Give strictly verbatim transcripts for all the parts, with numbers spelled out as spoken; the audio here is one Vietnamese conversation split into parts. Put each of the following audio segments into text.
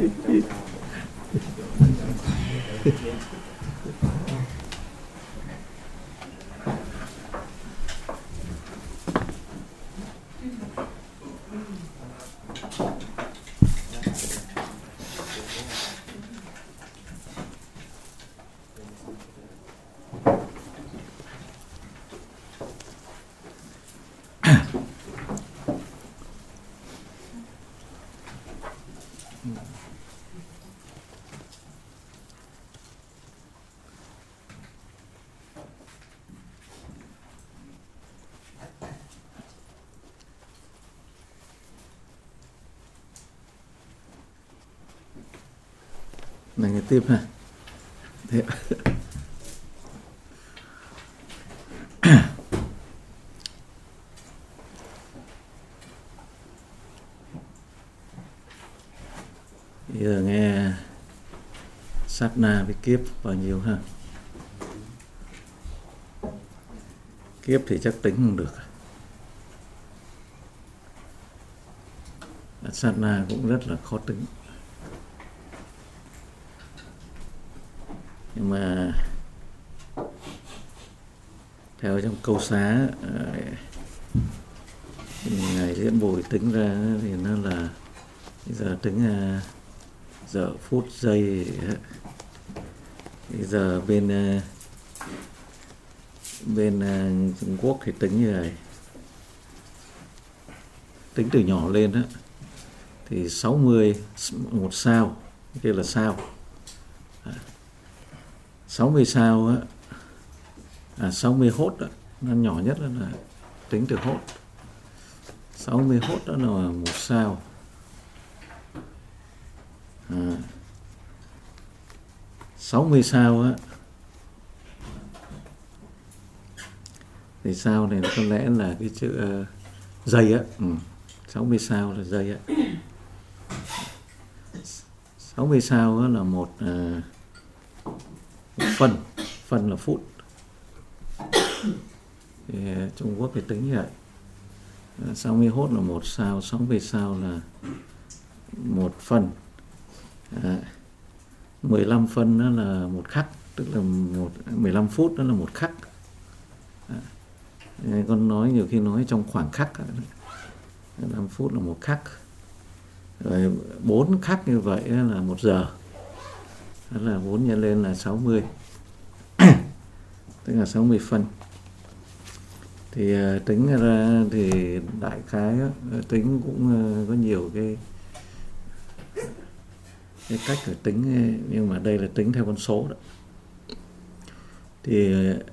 Này nghe tiếp ha. Thế. Bây giờ nghe sát na với kiếp bao nhiêu ha. Kiếp thì chắc tính không được. Sát na cũng rất là khó tính. Nhưng mà theo trong câu xá Ngài Diễn Bồi tính ra thì nó là bây giờ tính giờ phút giây. Bây giờ bên bên Trung Quốc thì tính như này, tính từ nhỏ lên đó thì sáu mươi một sao, kia là sao. sáu mươi sao á, à, sáu mươi hốt đó, nó nhỏ nhất đó là tính từ hốt. sáu mươi hốt đó là một sao. À, sáu mươi sao á thì sao này có lẽ là cái chữ uh, giây á. Ừ. sáu mươi sao là giây á. sáu mươi sao á là một uh, một phân, phân là phút. Thì Trung Quốc thì tính như vậy. sáu mươi hốt là một sao, sáu mươi sao là một phân. À, mười lăm phân đó là một khắc, tức là một, mười lăm phút đó là một khắc. À, con nói nhiều khi nói trong khoảng khắc, mười lăm phút là một khắc. Rồi bốn khắc như vậy là một giờ. Đó là bốn nhân lên là sáu mươi. Tức là sáu mươi phân. Thì uh, tính ra thì đại khái uh, tính cũng uh, có nhiều cái cái cách để tính, nhưng mà đây là tính theo con số đó. Thì uh,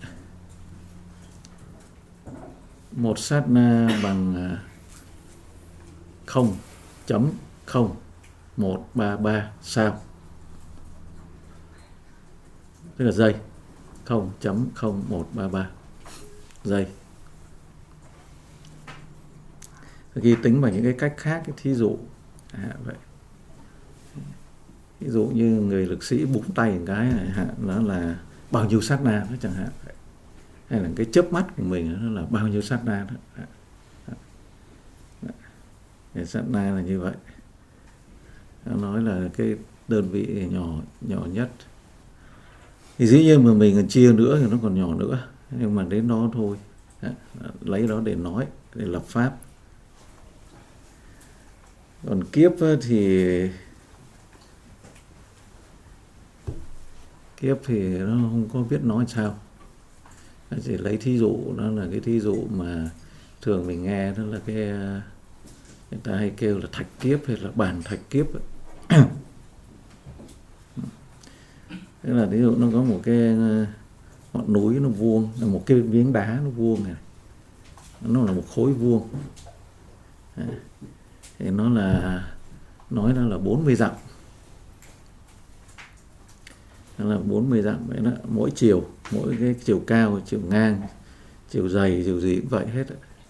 một sát na bằng uh, không chấm không một ba ba sao, tức là giây. Không chấm không một ba ba giây. Khi tính bằng những cái cách khác, thí dụ à, vậy. Ví dụ như người lực sĩ búng tay một cái này, nó là bao nhiêu sát na đó chẳng hạn vậy. Hay là cái chớp mắt của mình nó là bao nhiêu sát na đó. Cái sát na là như vậy. Nó nói là cái đơn vị nhỏ nhỏ nhất. Thì dĩ nhiên mà mình còn chia nữa thì nó còn nhỏ nữa, nhưng mà đến đó thôi. Lấy đó để nói, để lập pháp. Còn kiếp thì kiếp thì nó không có biết nói sao. Nó chỉ lấy thí dụ, nó là cái thí dụ mà thường mình nghe, đó là cái người ta hay kêu là thạch kiếp hay là bàn thạch kiếp. Tức là ví dụ nó có một cái ngọn núi nó vuông, là một cái miếng đá nó vuông này, nó là một khối vuông. Thì nó là nói nó là bốn mươi dặm. Nó là bốn mươi dặm vậy đó, mỗi chiều, mỗi cái chiều cao, chiều ngang, chiều dày, chiều gì cũng vậy hết.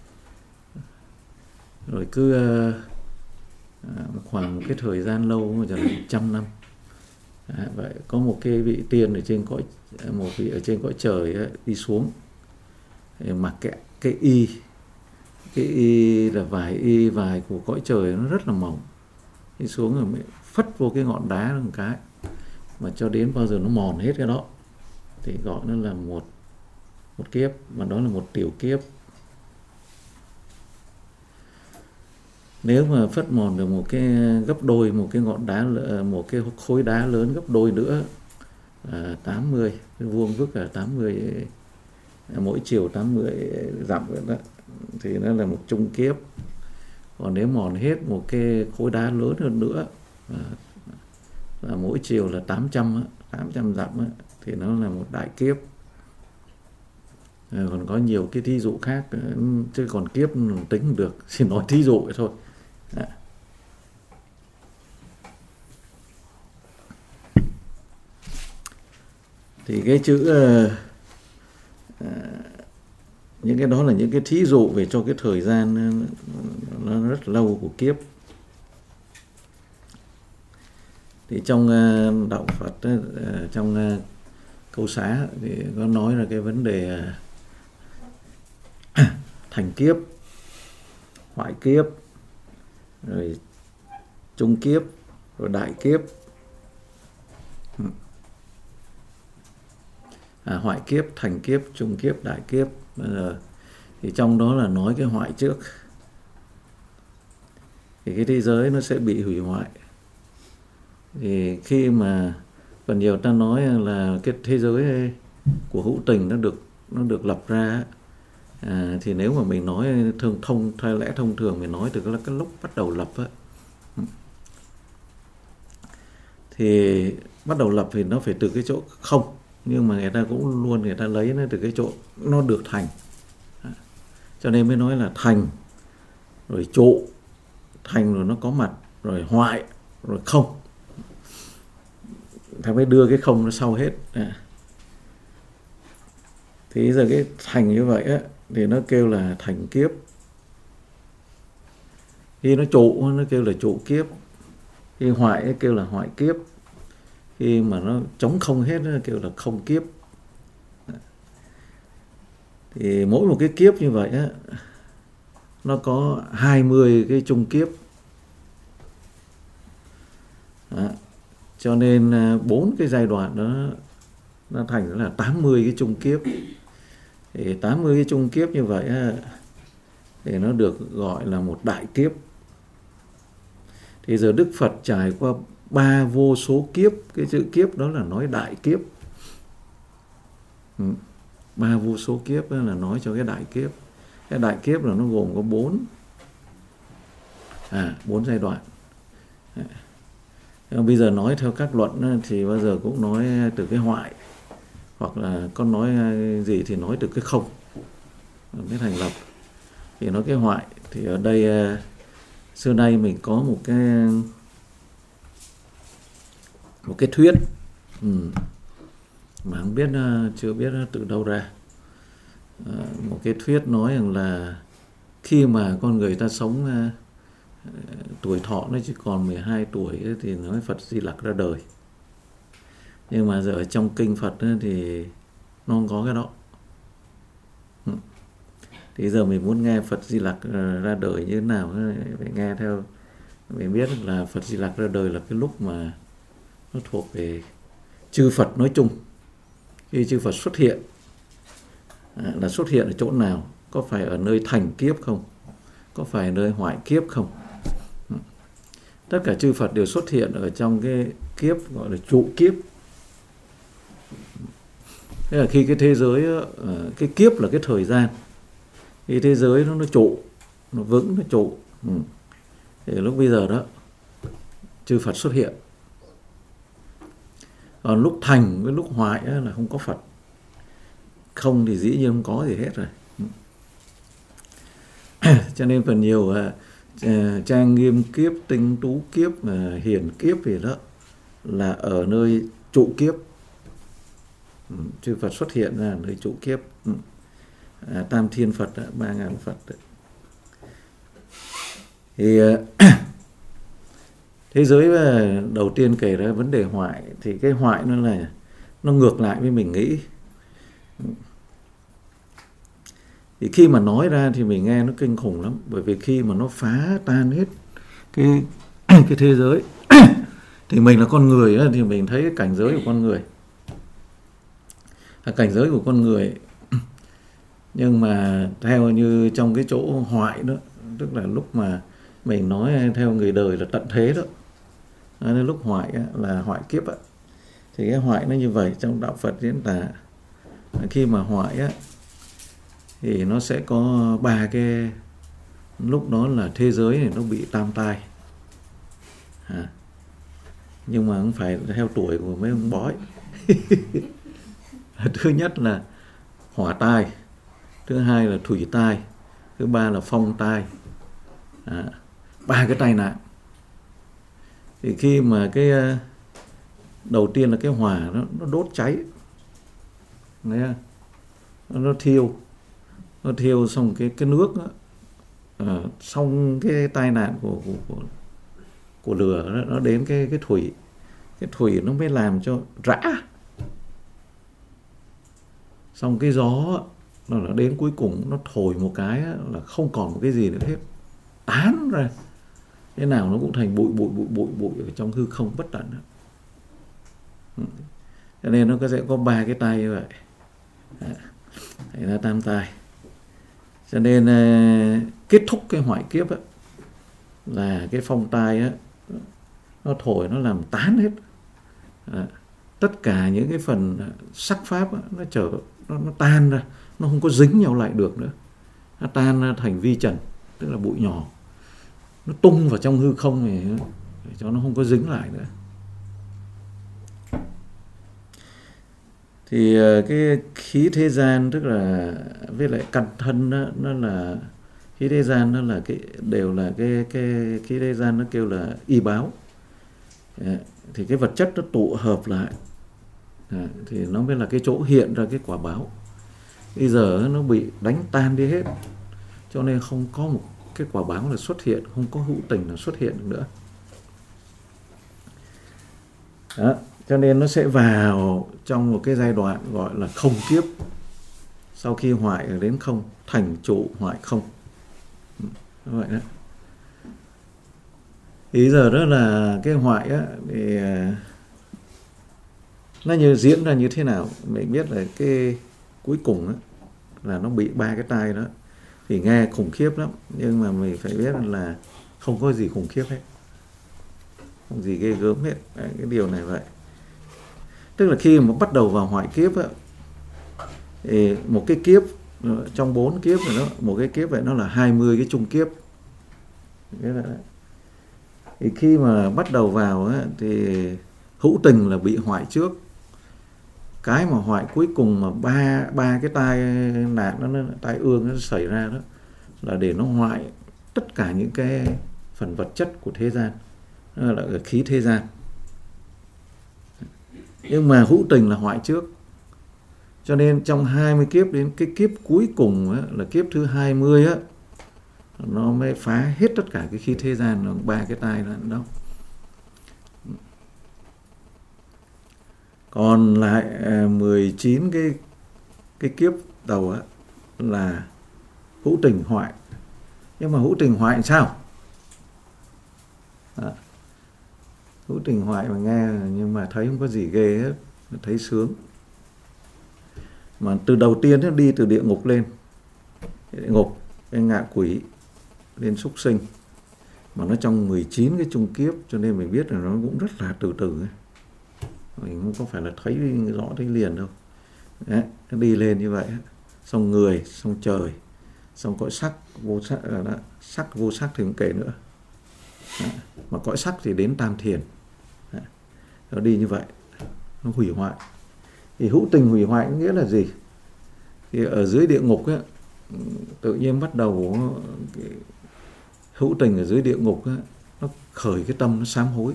Rồi cứ à, khoảng một cái thời gian lâu mà chẳng một trăm năm. À, vậy có một cái vị tiên ở trên cõi, một vị ở trên cõi trời ấy, đi xuống mặc cái cái y, cái y là vải y vải của cõi trời nó rất là mỏng, đi xuống rồi mới phất vô cái ngọn đá một cái, mà cho đến bao giờ nó mòn hết cái đó thì gọi nó là một một kiếp, mà đó là một tiểu kiếp. Nếu mà phất mòn được một cái gấp đôi, một cái ngọn đá, một cái khối đá lớn gấp đôi nữa, à, tám mươi, cái vuông vức là tám mươi, mỗi chiều tám mươi dặm đó, thì nó là một trung kiếp. Còn nếu mòn hết một cái khối đá lớn hơn nữa, à, là mỗi chiều là tám trăm, tám trăm dặm, thì nó là một đại kiếp. À, còn có nhiều cái thí dụ khác, chứ còn kiếp tính được, chỉ nói thí dụ vậy thôi. À. Thì cái chữ uh, uh, những cái đó là những cái thí dụ về cho cái thời gian nó rất lâu của kiếp. Thì trong uh, đạo Phật, uh, trong uh, câu xá thì có nói là cái vấn đề uh, thành kiếp, hoại kiếp, rồi trung kiếp, rồi đại kiếp. À, hoại kiếp, thành kiếp, trung kiếp, đại kiếp. Bây giờ thì trong đó là nói cái hoại trước, thì cái thế giới nó sẽ bị hủy hoại. Thì khi mà phần nhiều ta nói là cái thế giới của hữu tình nó được nó được lập ra, à, thì nếu mà mình nói thường thông theo lẽ thông thường, mình nói từ cái, cái lúc bắt đầu lập á, thì bắt đầu lập thì nó phải từ cái chỗ không, nhưng mà người ta cũng luôn người ta lấy nó từ cái chỗ nó được thành, à, cho nên mới nói là thành rồi trụ, thành rồi nó có mặt, rồi hoại, rồi không, ta mới đưa cái không nó sau hết. À. Thì giờ cái thành như vậy á, thì nó kêu là thành kiếp. Khi nó trụ nó kêu là trụ kiếp. Khi hoại nó kêu là hoại kiếp. Khi mà nó trống không hết nó kêu là không kiếp. Thì mỗi một cái kiếp như vậy á, nó có hai mươi cái trung kiếp. Đó. Cho nên bốn cái giai đoạn đó nó thành là tám mươi cái trung kiếp. Thì tám mươi cái trung kiếp như vậy á, thì nó được gọi là một đại kiếp. Thì giờ Đức Phật trải qua ba vô số kiếp, cái chữ kiếp đó là nói đại kiếp. Ừ. Ba vô số kiếp đó là nói cho cái đại kiếp. Cái đại kiếp là nó gồm có bốn, à bốn giai đoạn. À. Bây giờ nói theo các luận thì bao giờ cũng nói từ cái hoại, hoặc là con nói gì thì nói từ cái không mới thành lập. Thì nói cái hoại thì ở đây xưa nay mình có một cái một cái thuyết, ừ, mà không biết, chưa biết từ đâu ra. À, một cái thuyết nói rằng là khi mà con người ta sống uh, tuổi thọ nó chỉ còn mười hai tuổi thì nói Phật Di Lặc ra đời. Nhưng mà giờ trong kinh Phật thì nó không có cái đó. Ừ. Thì giờ mình muốn nghe Phật Di Lặc ra đời như thế nào, phải nghe theo mình biết là Phật Di Lặc ra đời là cái lúc mà nó thuộc về chư Phật nói chung. Khi chư Phật xuất hiện à, là xuất hiện ở chỗ nào? Có phải ở nơi thành kiếp không? Có phải ở nơi hoại kiếp không? Ừ. Tất cả chư Phật đều xuất hiện ở trong cái kiếp gọi là trụ kiếp. Thế là khi cái thế giới, cái kiếp là cái thời gian, khi thế giới nó nó trụ, nó vững, nó trụ, ừ. Thì lúc bây giờ đó chư Phật xuất hiện. Còn lúc thành với lúc hoại là không có Phật. Không thì dĩ nhiên không có gì hết rồi. Cho nên phần nhiều uh, trang nghiêm kiếp, tinh tú kiếp, uh, hiền kiếp gì đó là ở nơi trụ kiếp. Ừ, chư Phật xuất hiện ra nơi trụ kiếp. Ừ. À, Tam Thiên Phật, ba ngàn Phật. Thì uh, thế giới đầu tiên kể ra vấn đề hoại, thì cái hoại nó là nó ngược lại với mình nghĩ. Thì khi mà nói ra thì mình nghe nó kinh khủng lắm, bởi vì khi mà nó phá tan hết cái cái thế giới thì mình là con người á, thì mình thấy cái cảnh giới của con người là cảnh giới của con người. Nhưng mà theo như trong cái chỗ hoại đó, tức là lúc mà mình nói theo người đời là tận thế đó, nên lúc hoại á, là hoại kiếp á, thì cái hoại nó như vậy. Trong đạo Phật diễn tả khi mà hoại á thì nó sẽ có ba cái, lúc đó là thế giới này nó bị tam tai à. Nhưng mà không phải theo tuổi của mấy ông bói. Thứ nhất là hỏa tai, thứ hai là thủy tai, thứ ba là phong tai à, ba cái tai nạn. Thì khi mà cái đầu tiên là cái hỏa nó, nó đốt cháy, nó, nó thiêu, nó thiêu xong cái cái nước đó, à, xong cái tai nạn của của, của, của lửa nó, nó đến cái cái thủy, cái thủy nó mới làm cho rã. Xong cái gió nó là đến cuối cùng nó thổi một cái là không còn một cái gì nữa hết, tán ra thế nào nó cũng thành bụi bụi bụi bụi bụi ở trong hư không bất tận. Cho nên nó có sẽ có ba cái tai như vậy, đấy là tam tai. Cho nên kết thúc cái hoại kiếp á, là cái phong tai á, nó thổi nó làm tán hết à, tất cả những cái phần sắc pháp á, nó trở nó, nó tan ra, nó không có dính nhau lại được nữa, nó tan ra thành vi trần, tức là bụi nhỏ, nó tung vào trong hư không này để cho nó không có dính lại nữa. Thì cái khí thế gian, tức là với lại căn thân đó, nó là khí thế gian, nó là cái đều là cái cái khí thế gian nó kêu là y báo. Thì cái vật chất nó tụ hợp lại à, thì nó mới là cái chỗ hiện ra cái quả báo. Bây giờ nó bị đánh tan đi hết, cho nên không có một cái quả báo là xuất hiện, không có hữu tình là xuất hiện được nữa. Đó, cho nên nó sẽ vào trong một cái giai đoạn gọi là không kiếp. Sau khi hoại đến không, thành trụ hoại không. Vậy đó. Ý giờ đó là cái hoại á, thì nó như diễn ra như thế nào. Mình biết là cái cuối cùng á, là nó bị ba cái tai đó. Thì nghe khủng khiếp lắm, nhưng mà mình phải biết là không có gì khủng khiếp hết, không gì ghê gớm hết. Đấy, cái điều này vậy. Tức là khi mà bắt đầu vào hoại kiếp á, thì một cái kiếp trong bốn kiếp này, nó một cái kiếp vậy nó là hai mươi cái chung kiếp. Thì khi mà bắt đầu vào á, thì hữu tình là bị hoại trước. Cái mà hoại cuối cùng mà ba ba cái tai nạn nó, nó tai ương nó xảy ra đó là để nó hoại tất cả những cái phần vật chất của thế gian, đó là khí thế gian. Nhưng mà hữu tình là hoại trước. Cho nên trong hai mươi kiếp đến cái kiếp cuối cùng á, là kiếp thứ hai mươi á, nó mới phá hết tất cả cái khí thế gian, nó ba cái tai đó. Còn lại mười chín cái cái kiếp đầu á là hữu tình hoại. Nhưng mà hữu tình hoại sao? À, hữu tình hoại mà nghe nhưng mà thấy không có gì ghê hết, thấy sướng. Mà từ đầu tiên nó đi từ địa ngục lên, địa ngục, cái ngạ quỷ, lên súc sinh. Mà nó trong mười chín cái chung kiếp, cho nên mình biết là nó cũng rất là từ từ ấy. Mình không có phải là thấy rõ thấy liền đâu. Đấy, nó đi lên như vậy. Xong người, xong trời, xong cõi sắc, vô sắc, đó, sắc vô sắc thì không kể nữa. Đấy, mà cõi sắc thì đến tam thiền. Đấy, nó đi như vậy, nó hủy hoại. Thì hữu tình hủy hoại nghĩa là gì? Thì ở dưới địa ngục ấy, tự nhiên bắt đầu cái hữu tình ở dưới địa ngục ấy, nó khởi cái tâm nó sám hối,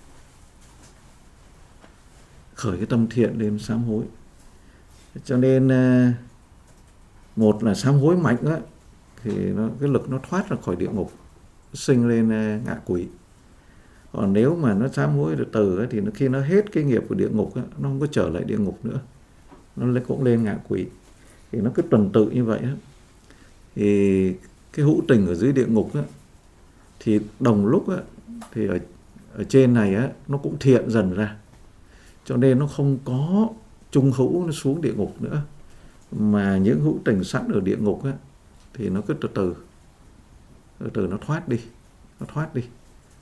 khởi cái tâm thiện lên sám hối. Cho nên một là sám hối mạnh á, thì nó, cái lực nó thoát ra khỏi địa ngục, sinh lên ngạ quỷ. Còn nếu mà nó sám hối từ từ thì nó, khi nó hết cái nghiệp của địa ngục á, nó không có trở lại địa ngục nữa, nó cũng lên ngạ quỷ. Thì nó cứ tuần tự như vậy á. Thì cái hữu tình ở dưới địa ngục á, thì đồng lúc á, thì ở, ở trên này á, nó cũng thiện dần ra, cho nên nó không có trung hữu nó xuống địa ngục nữa, mà những hữu tình sẵn ở địa ngục á, thì nó cứ từ từ từ từ nó thoát đi, nó thoát đi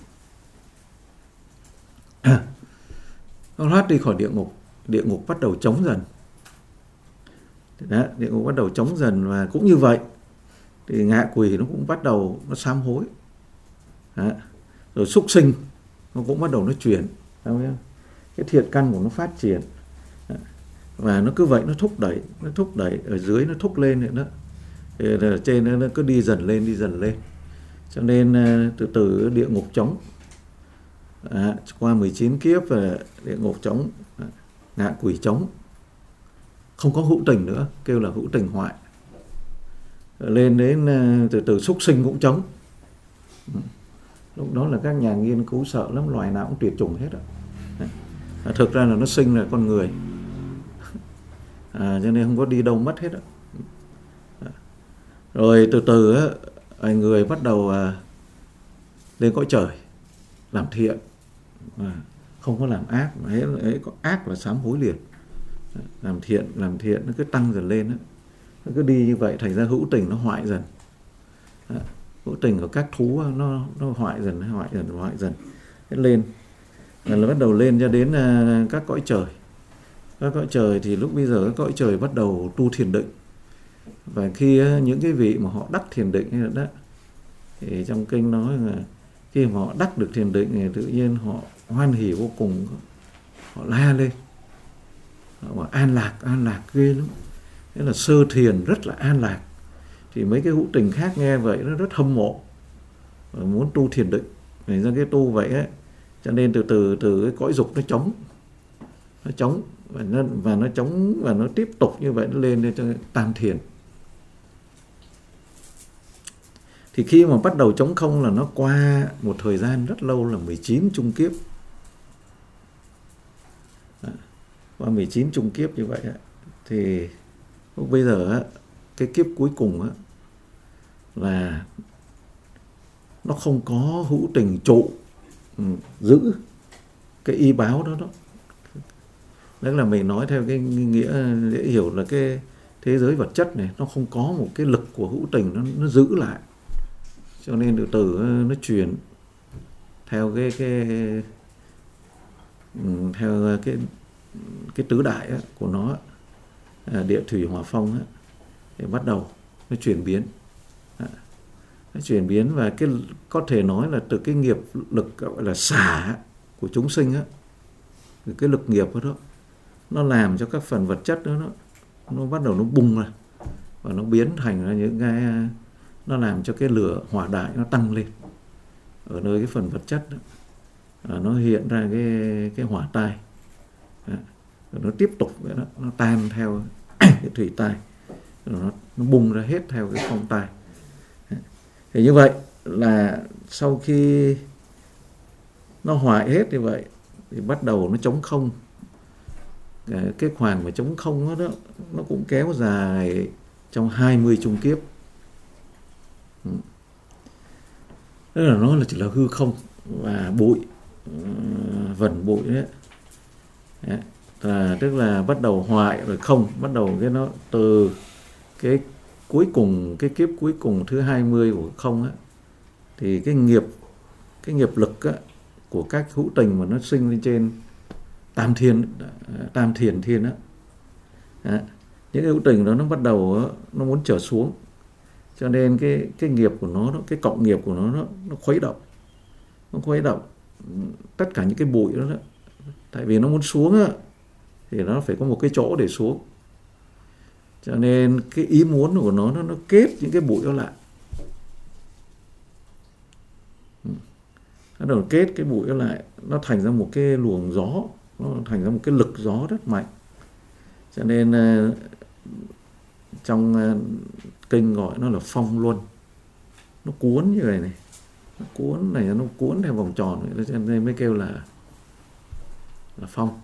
nó thoát đi khỏi địa ngục. Địa ngục bắt đầu trống dần. Đó, địa ngục bắt đầu trống dần, và cũng như vậy thì ngạ quỷ nó cũng bắt đầu nó sám hối. Đó. Rồi súc sinh nó cũng bắt đầu nó chuyển, cái thiện căn của nó phát triển. Đó. Và nó cứ vậy nó thúc đẩy, nó thúc đẩy ở dưới nó thúc lên nữa, thì ở trên nó cứ đi dần lên, đi dần lên. Cho nên từ từ địa ngục trống. À, qua mười chín kiếp về địa ngục trống, ngạ quỷ trống, không có hữu tình nữa, kêu là hữu tình hoại. Lên đến từ từ súc sinh cũng trống. Lúc đó là các nhà nghiên cứu sợ lắm, loài nào cũng tuyệt chủng hết. À, thực ra là nó sinh là con người, à, cho nên không có đi đâu mất hết. À, rồi từ từ á, người bắt đầu à, lên cõi trời làm thiện, à, không có làm ác, mà ấy, ấy có ác là sám hối liền. À, làm thiện, làm thiện nó cứ tăng dần lên, đó. Nó cứ đi như vậy, thành ra hữu tình nó hoại dần. À, hữu tình của các thú nó nó hoại dần, hoại dần, hoại dần, hết lên, là bắt đầu lên cho đến uh, các cõi trời. Các cõi trời thì lúc bây giờ các cõi trời bắt đầu tu thiền định, và khi uh, những cái vị mà họ đắc thiền định như đó, thì trong kinh nói là khi mà họ đắc được thiền định thì tự nhiên họ hoan hỉ vô cùng, họ la lên, họ bảo an lạc, an lạc ghê lắm. Thế là sơ thiền rất là an lạc. Thì mấy cái hữu tình khác nghe vậy nó rất hâm mộ, muốn tu thiền định. Vì ra cái tu vậy ấy, cho nên từ từ từ cái cõi dục nó trống, nó trống và nó và nó trống và nó tiếp tục như vậy, nó lên cho tam thiền. Thì khi mà bắt đầu trống không là nó qua một thời gian rất lâu là mười chín chung kiếp. À, qua mười chín chung kiếp như vậy ấy, thì lúc bây giờ ấy, cái kiếp cuối cùng ấy, là nó không có hữu tình trụ, ừ, giữ cái y báo đó đó. Đấy là mình nói theo cái nghĩa dễ hiểu là cái thế giới vật chất này nó không có một cái lực của hữu tình nó, nó giữ lại, cho nên từ từ nó chuyển theo cái cái theo cái cái tứ đại ấy, của nó, địa thủy hỏa phong ấy, thì bắt đầu nó chuyển biến. Nó chuyển biến và cái có thể nói là từ cái nghiệp lực gọi là xả của chúng sinh á, cái lực nghiệp đó, nó làm cho các phần vật chất đó nó, nó bắt đầu nó bùng ra và nó biến thành ra những cái, nó làm cho cái lửa hỏa đại nó tăng lên ở nơi cái phần vật chất đó. À, nó hiện ra cái cái hỏa tai, à, nó tiếp tục đó, nó tan theo cái thủy tai, nó, nó bùng ra hết theo cái phong tai. Thì như vậy là sau khi nó hoại hết như vậy thì bắt đầu nó trống không. Cái khoảng mà trống không đó, đó nó cũng kéo dài trong hai mươi chung kiếp. Tức là nó là chỉ là hư không và bụi, vần bụi đấy. Đấy. Là, tức là bắt đầu hoại rồi không, bắt đầu cái nó từ cái cuối cùng, cái kiếp cuối cùng thứ hai mươi của không á, thì cái nghiệp cái nghiệp lực á, của các hữu tình mà nó sinh lên trên tam thiên tam thiền thiên á, đó. Những hữu tình đó nó bắt đầu đó, nó muốn trở xuống, cho nên cái cái nghiệp của nó, cái cộng nghiệp của nó nó, nó khuấy động, nó khuấy động tất cả những cái bụi đó, đó. Tại vì nó muốn xuống á, thì nó phải có một cái chỗ để xuống, cho nên cái ý muốn của nó nó, nó kết những cái bụi đó lại, nó đầu kết cái bụi đó lại, nó thành ra một cái luồng gió, nó thành ra một cái lực gió rất mạnh. Cho nên trong kinh gọi nó là phong luân, nó cuốn như vậy này, nó cuốn này, nó cuốn theo vòng tròn này, cho nên mới kêu là là phong.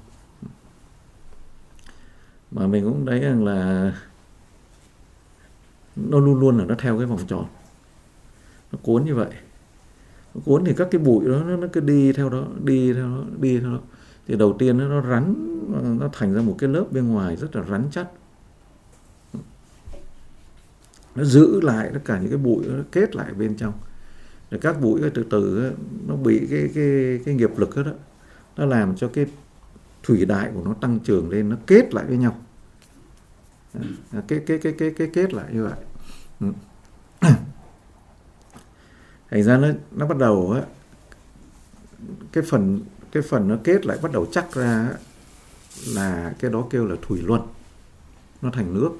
Mà mình cũng thấy rằng là nó luôn luôn là nó theo cái vòng tròn, nó cuốn như vậy. cuốn thì các cái bụi đó nó, nó cứ đi theo đó, đi theo đó, đi theo đó. Thì đầu tiên nó, nó rắn, nó thành ra một cái lớp bên ngoài rất là rắn chắc, nó giữ lại tất cả những cái bụi, nó kết lại bên trong. Rồi các bụi từ từ nó bị cái cái cái nghiệp lực đó, đó nó làm cho cái thủy đại của nó tăng trưởng lên, nó kết lại với nhau, cái cái cái cái cái kết lại như vậy. Thành ra nó nó bắt đầu á, cái phần cái phần nó kết lại bắt đầu chắc ra là cái đó kêu là thủy luân, nó thành nước.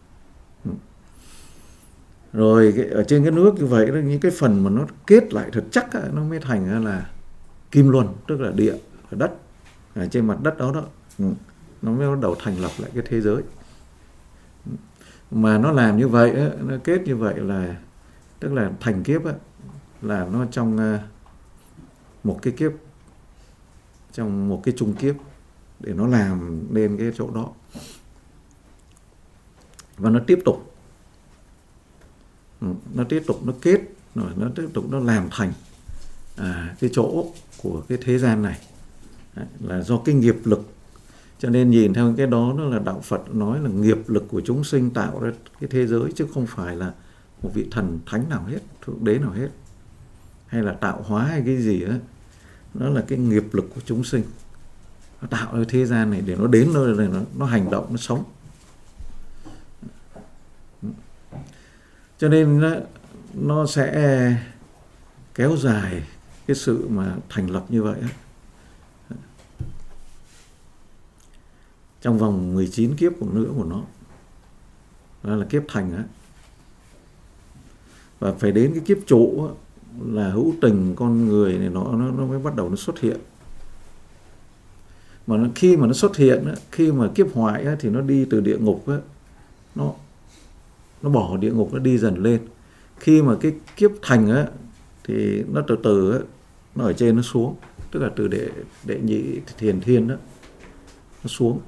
Rồi cái, ở trên cái nước như vậy đó, những cái phần mà nó kết lại thật chắc á, nó mới thành là kim luân, tức là địa và đất ở trên mặt đất đó đó. Nó mới bắt đầu thành lập lại cái thế giới. Mà nó làm như vậy á, nó kết như vậy là tức là thành kiếp á, là nó trong một cái kiếp, trong một cái chung kiếp để nó làm lên cái chỗ đó, và nó tiếp tục nó tiếp tục nó kết rồi nó tiếp tục nó làm thành à, cái chỗ của cái thế gian này. Đấy, là do cái nghiệp lực. Cho nên nhìn theo cái đó, nó là đạo Phật nói là nghiệp lực của chúng sinh tạo ra cái thế giới, chứ không phải là một vị thần thánh nào hết, thượng đế nào hết, hay là tạo hóa hay cái gì đó. Nó là cái nghiệp lực của chúng sinh, nó tạo ra thế gian này để nó đến nơi này, nó, nó hành động, nó sống. Cho nên nó, nó sẽ kéo dài cái sự mà thành lập như vậy. Trong vòng mười chín kiếp của nữa của nó, đó là kiếp thành á. Và phải đến cái kiếp trụ á, là hữu tình con người này nó, nó, nó mới bắt đầu nó xuất hiện. Mà nó, khi mà nó xuất hiện á, khi mà kiếp hoại á, thì nó đi từ địa ngục á, nó nó bỏ địa ngục, nó đi dần lên. Khi mà cái kiếp thành á, thì nó từ từ á, nó ở trên nó xuống, tức là từ đệ đệ nhị thiền thiên đó, nó xuống.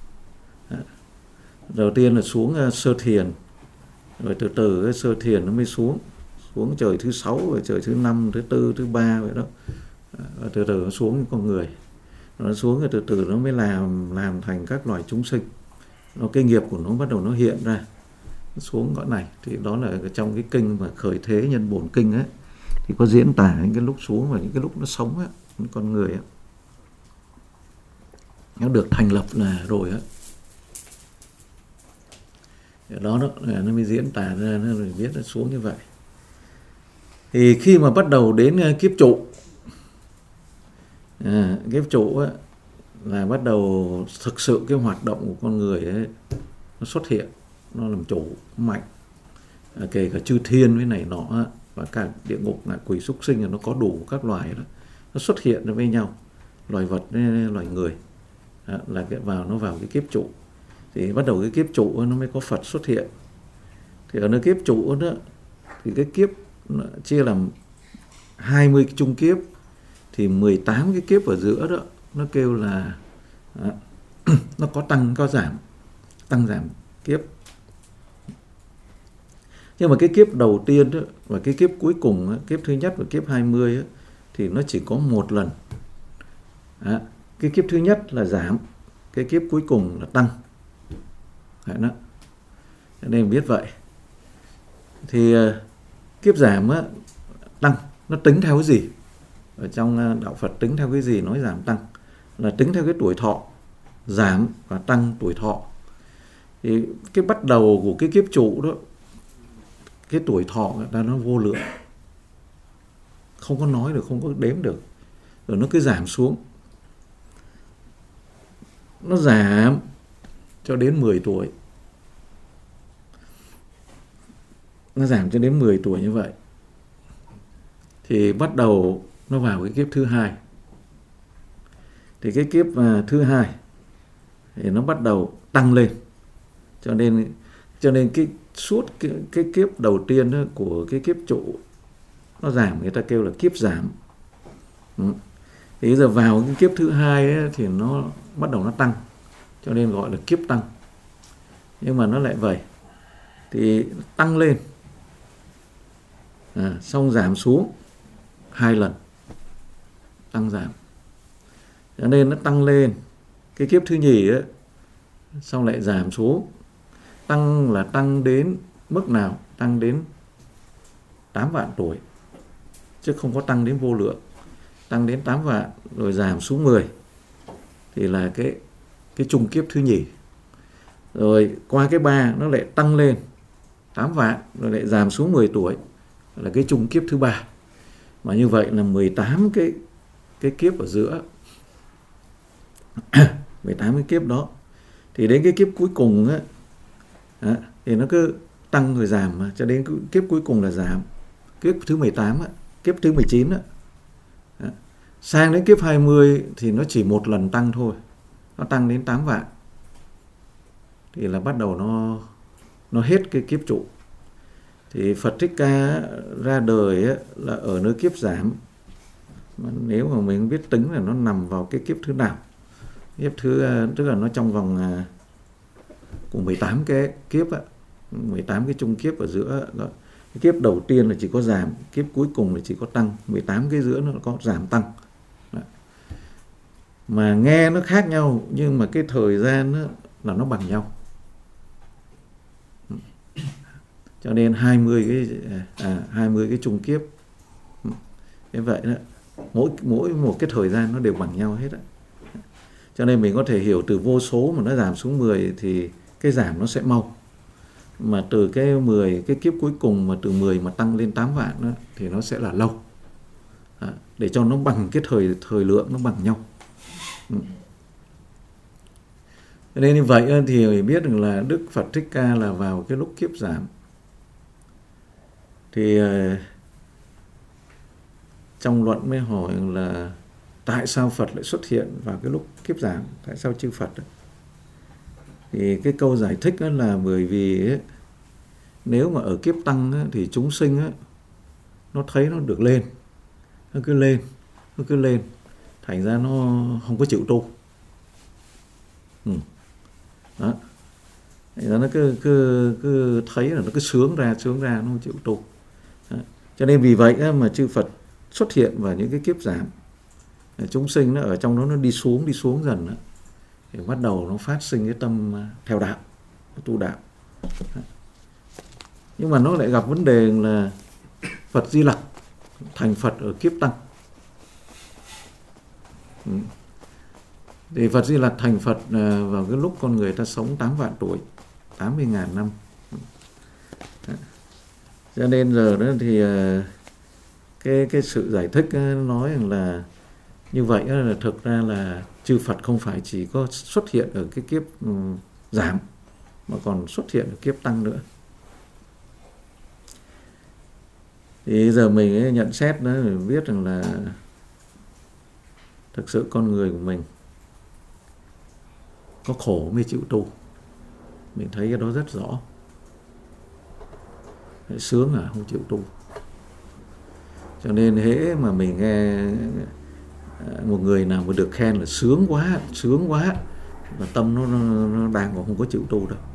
Đầu tiên là xuống sơ thiền, rồi từ từ cái sơ thiền nó mới xuống xuống trời thứ sáu, rồi trời thứ năm, thứ tư, thứ ba vậy đó. Và từ từ nó xuống con người, nó xuống rồi từ từ nó mới làm làm thành các loài chúng sinh. Nó cái nghiệp của nó bắt đầu nó hiện ra, nó xuống cõi này. Thì đó là trong cái kinh mà Khởi Thế Nhân Bổn Kinh ấy, thì có diễn tả những cái lúc xuống và những cái lúc nó sống á, con người á, nó được thành lập là rồi á. Đó đó nó mới diễn tả ra, nó rồi viết nó xuống như vậy. Thì khi mà bắt đầu đến kiếp trụ, à, kiếp trụ á, là bắt đầu thực sự cái hoạt động của con người ấy, nó xuất hiện, nó làm chủ mạnh, à, kể cả chư thiên với này nọ á, và cả địa ngục, ngạ quỷ, súc sinh, là nó có đủ các loài đó, nó xuất hiện ra với nhau, loài vật với loài người, à, là cái vào nó vào cái kiếp trụ. Thì bắt đầu cái kiếp trụ nó mới có Phật xuất hiện. Thì ở nơi kiếp trụ đó, thì cái kiếp nó chia làm hai mươi cái chung kiếp, thì mười tám cái kiếp ở giữa đó nó kêu là đó, nó có tăng có giảm, tăng giảm kiếp. Nhưng mà cái kiếp đầu tiên đó, và cái kiếp cuối cùng đó, kiếp thứ nhất và kiếp hai mươi đó, thì nó chỉ có một lần. Đó, cái kiếp thứ nhất là giảm, cái kiếp cuối cùng là tăng. Đó. Nên biết vậy. Thì uh, kiếp giảm á, tăng, nó tính theo cái gì? Ở trong đạo Phật tính theo cái gì nói giảm tăng? Là tính theo cái tuổi thọ, giảm và tăng tuổi thọ. Thì cái bắt đầu của cái kiếp trụ đó, cái tuổi thọ là nó vô lượng, không có nói được, không có đếm được. Rồi nó cứ giảm xuống, nó giảm cho đến mười tuổi. Nó giảm cho đến mười tuổi như vậy. Thì bắt đầu nó vào cái kiếp thứ hai. Thì cái kiếp uh, thứ hai thì nó bắt đầu tăng lên. Cho nên cho nên cái suốt cái, cái kiếp đầu tiên đó, của cái kiếp trụ nó giảm, người ta kêu là kiếp giảm. Ừ. Thì giờ vào cái kiếp thứ hai ấy, thì nó bắt đầu nó tăng, cho nên gọi là kiếp tăng. Nhưng mà nó lại vậy, thì tăng lên, à, xong giảm xuống, hai lần, tăng giảm. Cho nên nó tăng lên cái kiếp thứ nhì ấy, xong lại giảm xuống. Tăng là tăng đến mức nào? Tăng đến tám vạn tuổi, chứ không có tăng đến vô lượng. Tăng đến tám vạn rồi giảm xuống mười thì là cái cái trung kiếp thứ nhì. Rồi qua cái ba nó lại tăng lên tám vạn rồi lại giảm xuống mười tuổi là cái trung kiếp thứ ba. Mà như vậy là mười tám cái cái kiếp ở giữa. mười tám cái kiếp đó. Thì đến cái kiếp cuối cùng á, á thì nó cứ tăng rồi giảm mà, cho đến kiếp cuối cùng là giảm. Kiếp thứ mười tám á, kiếp thứ mười chín á. Á. Sang đến kiếp hai mươi thì nó chỉ một lần tăng thôi. Nó tăng đến tám vạn. Thì là bắt đầu nó nó hết cái kiếp trụ. Thì Phật Thích Ca ra đời á, là ở nơi kiếp giảm. Mà nếu mà mình biết tính là nó nằm vào cái kiếp thứ nào. Kiếp thứ, tức là nó trong vòng của mười tám cái kiếp á, mười tám cái trung kiếp ở giữa đó. Cái kiếp đầu tiên là chỉ có giảm, kiếp cuối cùng là chỉ có tăng, mười tám cái giữa nó có giảm tăng. Đó. Mà nghe nó khác nhau nhưng mà cái thời gian đó là nó bằng nhau. Cho nên hai mươi cái à, hai mươi cái trung kiếp. Thế vậy đó, mỗi mỗi một cái thời gian nó đều bằng nhau hết á. Cho nên mình có thể hiểu từ vô số mà nó giảm xuống mười thì cái giảm nó sẽ mau. Mà từ cái mười, cái kiếp cuối cùng mà từ mười mà tăng lên tám vạn đó, thì nó sẽ là lâu. À, để cho nó bằng cái thời thời lượng nó bằng nhau. Ừ. Cho nên như vậy thì mình biết được là Đức Phật Thích Ca là vào cái lúc kiếp giảm. Thì trong luận mới hỏi là tại sao Phật lại xuất hiện vào cái lúc kiếp giảm? Tại sao chư Phật? Thì cái câu giải thích đó là bởi vì ấy, nếu mà ở kiếp tăng ấy, thì chúng sinh ấy, nó thấy nó được lên, nó cứ lên, nó cứ lên, thành ra nó không có chịu tu. Ừ. Đó. Thành ra nó cứ, cứ, cứ thấy là nó cứ sướng ra, sướng ra, nó không chịu tu. Đó. Cho nên vì vậy ấy, mà chư Phật xuất hiện vào những cái kiếp giảm. Chúng sinh nó ở trong đó nó đi xuống, đi xuống dần đó. Thì bắt đầu nó phát sinh cái tâm theo đạo, tu đạo. Nhưng mà nó lại gặp vấn đề là Phật Di Lặc thành Phật ở kiếp tăng. Thì Phật Di Lặc thành Phật vào cái lúc con người ta sống tám vạn tuổi, tám mươi ngàn năm. Cho nên giờ đó thì cái, cái sự giải thích nói rằng là như vậy là thực ra là chư Phật không phải chỉ có xuất hiện ở cái kiếp giảm mà còn xuất hiện ở kiếp tăng nữa. Thì giờ mình nhận xét đó, mình biết rằng là thực sự con người của mình có khổ mới chịu tu. Mình thấy cái đó rất rõ. Sướng là không chịu tu. Cho nên hễ mà mình nghe một người nào mà được khen là sướng quá, sướng quá, mà tâm nó, nó, nó đang còn không có chịu tu đâu.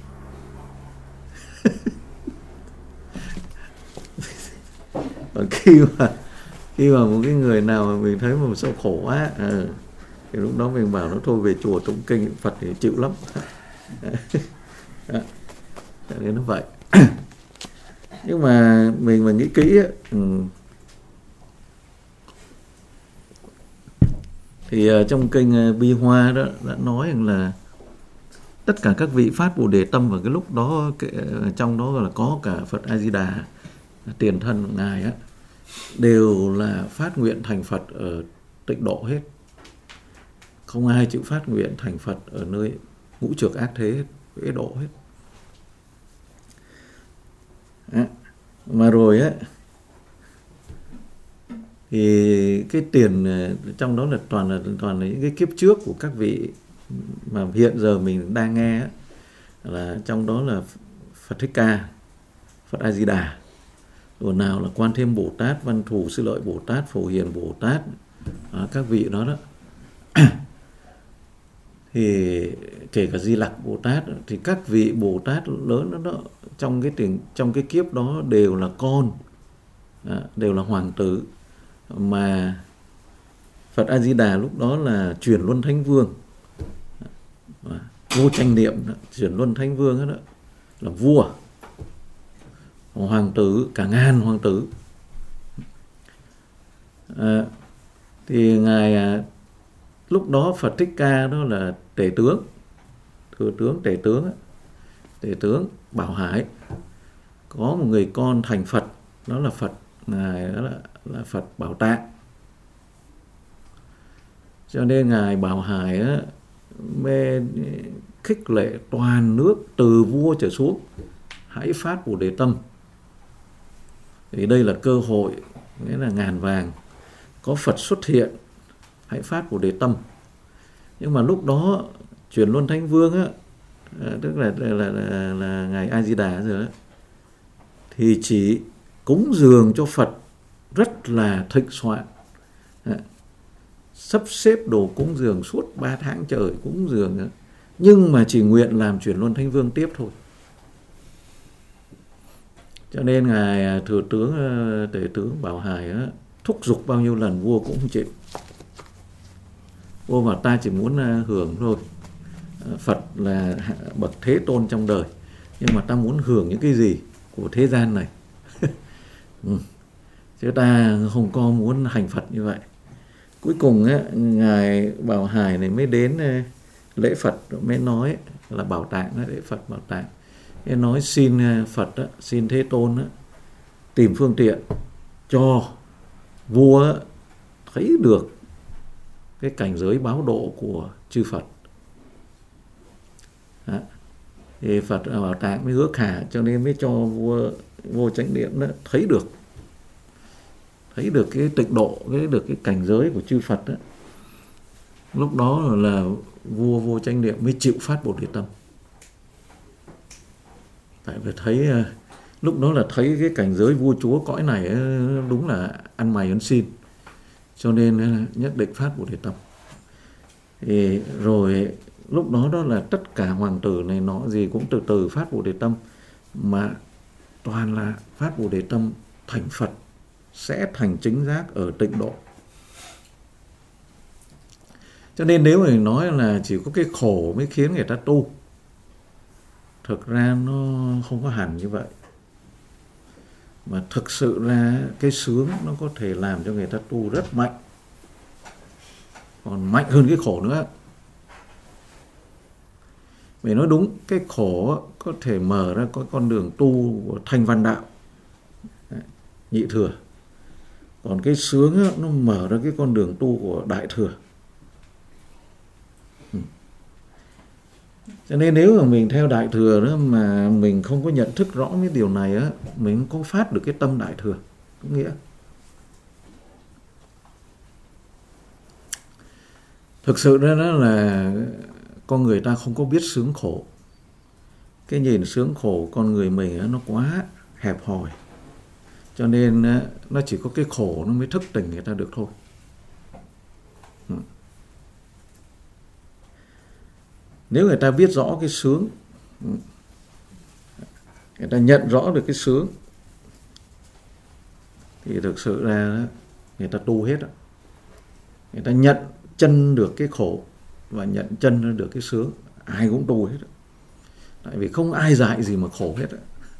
Còn khi mà khi mà một cái người nào mà mình thấy mà sao khổ quá, à, thì lúc đó mình bảo nó thôi về chùa tụng kinh Phật thì chịu lắm. Cho nên nó vậy. Nhưng mà mình mà nghĩ kỹ ấy, ừ, thì uh, trong kinh uh, Bi Hoa đó đã nói rằng là tất cả các vị phát Bồ Đề tâm vào cái lúc đó, cái, uh, trong đó là có cả Phật A Di Đà, tiền thân của ngài á, đều là phát nguyện thành Phật ở Tịnh Độ hết. Không ai chịu phát nguyện thành Phật ở nơi ngũ trược ác thế hết, Ế Độ hết. À, mà rồi á thì cái tiền trong đó là toàn là toàn là những cái kiếp trước của các vị mà hiện giờ mình đang nghe á, là trong đó là Phật Thích Ca, Phật A Di Đà, rồi nào là Quan Thêm Bồ Tát, Văn Thù Sư Lợi Bồ Tát, Phổ Hiền Bồ Tát, à, các vị đó đó. Thì kể cả Di Lặc Bồ Tát thì các vị Bồ Tát lớn đó, đó trong cái tiền trong cái kiếp đó đều là con, à, đều là hoàng tử, mà Phật A Di Đà lúc đó là chuyển luân thánh vương, Vô Tranh Niệm chuyển luân thánh vương đó, là vua, hoàng tử, cả ngàn hoàng tử. À, thì ngài lúc đó Phật Thích Ca đó là tể tướng, thừa tướng, tể tướng, tể tướng Bảo Hải, có một người con thành Phật, đó là Phật, ngài đó là, là Phật Bảo Tạng. Cho nên ngài Bảo Hải á, mê khích lệ toàn nước từ vua trở xuống hãy phát Bồ Đề tâm. Thì đây là cơ hội, nghĩa là ngàn vàng, có Phật xuất hiện, hãy phát Bồ Đề tâm. Nhưng mà lúc đó chuyển luân thánh vương á, tức là là, là, là, là ngài A Di Đà rồi đó, thì chỉ cúng dường cho Phật rất là thịnh soạn, sắp xếp đồ cúng dường suốt ba tháng trời cúng dường đó. Nhưng mà chỉ nguyện làm chuyển luân thánh vương tiếp thôi. Cho nên ngài thừa tướng tể tướng Bảo Hải á, thúc giục bao nhiêu lần vua cũng không chịu. Vua bảo ta chỉ muốn hưởng thôi, Phật là bậc thế tôn trong đời, nhưng mà ta muốn hưởng những cái gì của thế gian này. Ừ. Chứ ta không có muốn hành Phật như vậy. Cuối cùng á, ngài Bảo Hải này mới đến lễ Phật, mới nói là Bảo Tạng, lễ Phật Bảo Tạng, mới nói xin Phật đó, xin Thế Tôn đó, tìm phương tiện cho vua thấy được cái cảnh giới báo độ của chư Phật. Đó. Thì Phật Bảo Tạng mới hứa khả, cho nên mới cho vua Vô Chánh Niệm đó thấy được, thấy được cái tịnh độ, thấy được cái cảnh giới của chư Phật đó. Lúc đó là vua Vô Chánh Niệm mới chịu phát Bồ Đề tâm. Tại vì thấy lúc đó là thấy cái cảnh giới vua chúa cõi này đúng là ăn mày ăn xin, cho nên nhất định phát Bồ Đề tâm. Thì rồi lúc đó đó là tất cả hoàng tử này nó gì cũng từ từ phát Bồ Đề tâm, mà toàn là phát Bồ Đề tâm thành Phật, sẽ thành chính giác ở tịnh độ. Cho nên nếu mình nói là chỉ có cái khổ mới khiến người ta tu, thực ra nó không có hẳn như vậy. Mà thực sự ra cái sướng nó có thể làm cho người ta tu rất mạnh, còn mạnh hơn cái khổ nữa. Mình nói đúng, cái khổ có thể mở ra có con đường tu của thanh văn đạo, nhị thừa. Còn cái sướng nó mở ra cái con đường tu của đại thừa. Cho nên nếu mà mình theo đại thừa đó mà mình không có nhận thức rõ cái điều này á, mình không có phát được cái tâm đại thừa. Có nghĩa thực sự đó là con người ta không có biết sướng khổ. Cái nhìn sướng khổ con người mình nó quá hẹp hòi, cho nên nó chỉ có cái khổ nó mới thức tỉnh người ta được thôi. Nếu người ta biết rõ cái sướng, người ta nhận rõ được cái sướng, thì thực sự ra người ta tu hết. Người ta nhận chân được cái khổ và nhận chân được cái sướng, ai cũng tu hết. Tại vì không ai dạy gì mà khổ hết.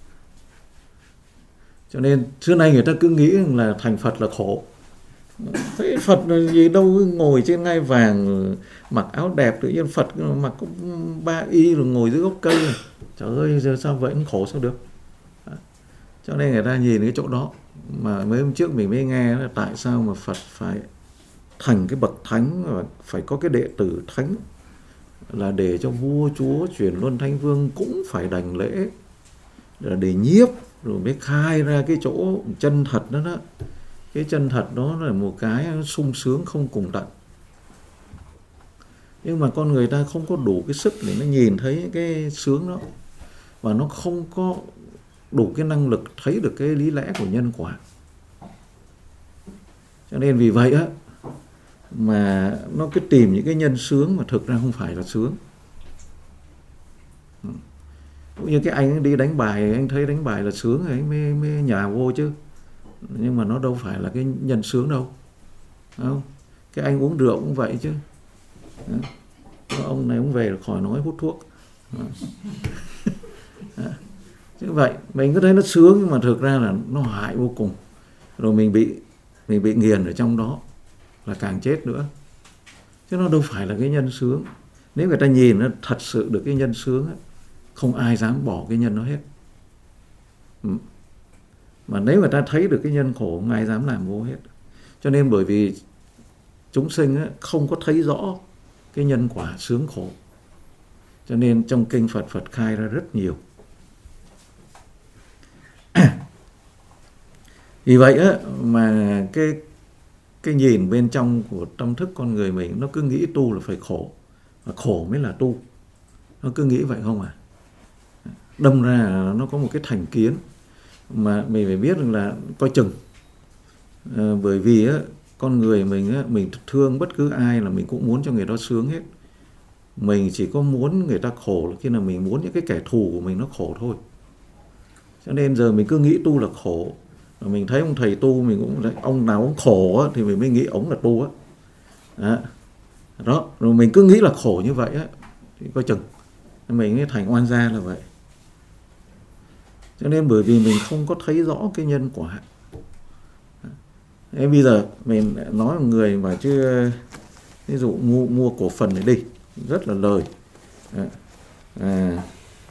Cho nên xưa nay người ta cứ nghĩ là thành Phật là khổ. Thế Phật gì đâu ngồi trên ngai vàng, mặc áo đẹp, tự nhiên Phật mặc có ba y rồi ngồi dưới gốc cây. Trời ơi, giờ sao vậy, khổ sao được. Cho nên người ta nhìn cái chỗ đó. Mà mấy hôm trước mình mới nghe là tại sao mà Phật phải thành cái bậc thánh, và phải có cái đệ tử thánh, là để cho vua chúa chuyển luân thánh vương cũng phải đảnh lễ, là để nhiếp rồi mới khai ra cái chỗ chân thật đó đó. Cái chân thật đó là một cái sung sướng không cùng tận. Nhưng mà con người ta không có đủ cái sức để nó nhìn thấy cái sướng đó, và nó không có đủ cái năng lực thấy được cái lý lẽ của nhân quả. Cho nên vì vậy á, mà nó cứ tìm những cái nhân sướng mà thực ra không phải là sướng. Cũng như cái anh đi đánh bài, anh thấy đánh bài là sướng, anh mới, mới nhả vô chứ. nhưng mà nó đâu phải là cái nhân xướng đâu, không? Cái anh uống rượu cũng vậy chứ. Đó. Ông này ông về là khỏi nói hút thuốc. Đó. Đó. Chứ vậy mình cứ thấy nó sướng nhưng mà thực ra là nó hại vô cùng, rồi mình bị mình bị nghiền ở trong đó là càng chết nữa, chứ nó đâu phải là cái nhân sướng. Nếu người ta nhìn nó thật sự được cái nhân sướng ấy, không ai dám bỏ cái nhân nó hết. Ừ. Mà nếu người ta thấy được cái nhân khổ, không ai dám làm vô hết. Cho nên bởi vì chúng sinh ấy, không có thấy rõ cái nhân quả sướng khổ, cho nên trong kinh Phật Phật khai ra rất nhiều. Vì vậy á, mà cái cái nhìn bên trong của tâm thức con người mình, nó cứ nghĩ tu là phải khổ, và khổ mới là tu. Nó cứ nghĩ vậy không à. Đâm ra là nó có một cái thành kiến mà mình phải biết rằng là coi chừng. À, bởi vì á, con người mình á, mình thương bất cứ ai là mình cũng muốn cho người đó sướng hết. Mình chỉ có muốn người ta khổ là khi nào mình muốn những cái kẻ thù của mình nó khổ thôi. Cho nên giờ mình cứ nghĩ tu là khổ. Mình thấy ông thầy tu, mình cũng thấy ông nào ông khổ á, thì mình mới nghĩ ông là tu á. Đó. Đó, rồi mình cứ nghĩ là khổ như vậy á, thì coi chừng mình mới thành oan gia là vậy. Cho nên bởi vì mình không có thấy rõ cái nhân quả. Thế bây giờ mình nói một người mà chứ ví dụ mua, mua cổ phần này đi, rất là lời. À, à,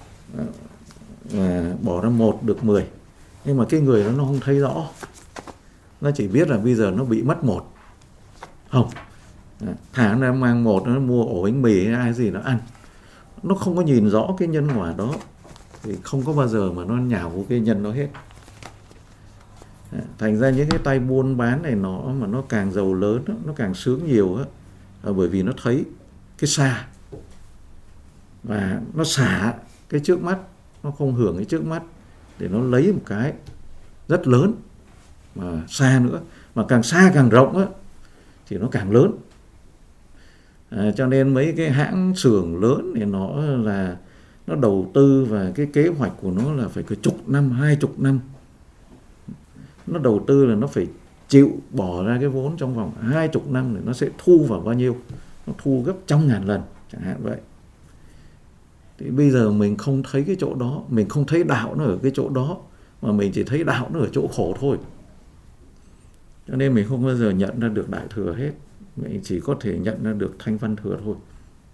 à, bỏ ra một được mười. Nhưng mà cái người đó nó không thấy rõ. Nó chỉ biết là bây giờ nó bị mất một. Không. À, thả nó mang một, nó mua ổ bánh mì hay ai gì nó ăn. Nó không có nhìn rõ cái nhân quả đó, thì không có bao giờ mà nó nhào vô cái nhân đó hết. À, thành ra những cái tay buôn bán này nó mà nó càng giàu lớn, nó càng sướng nhiều á, bởi vì nó thấy cái xa. Và nó xả cái trước mắt, nó không hưởng cái trước mắt, để nó lấy một cái rất lớn mà xa nữa, mà càng xa càng rộng á thì nó càng lớn. À, cho nên mấy cái hãng xưởng lớn thì nó là nó đầu tư và cái kế hoạch của nó là phải cái chục năm, hai chục năm. Nó đầu tư là nó phải chịu bỏ ra cái vốn trong vòng hai chục năm để nó sẽ thu vào bao nhiêu, nó thu gấp trăm ngàn lần chẳng hạn vậy. Thì bây giờ mình không thấy cái chỗ đó, mình không thấy đạo nó ở cái chỗ đó, mà mình chỉ thấy đạo nó ở chỗ khổ thôi. Cho nên mình không bao giờ nhận ra được đại thừa hết, mình chỉ có thể nhận ra được thanh văn thừa thôi.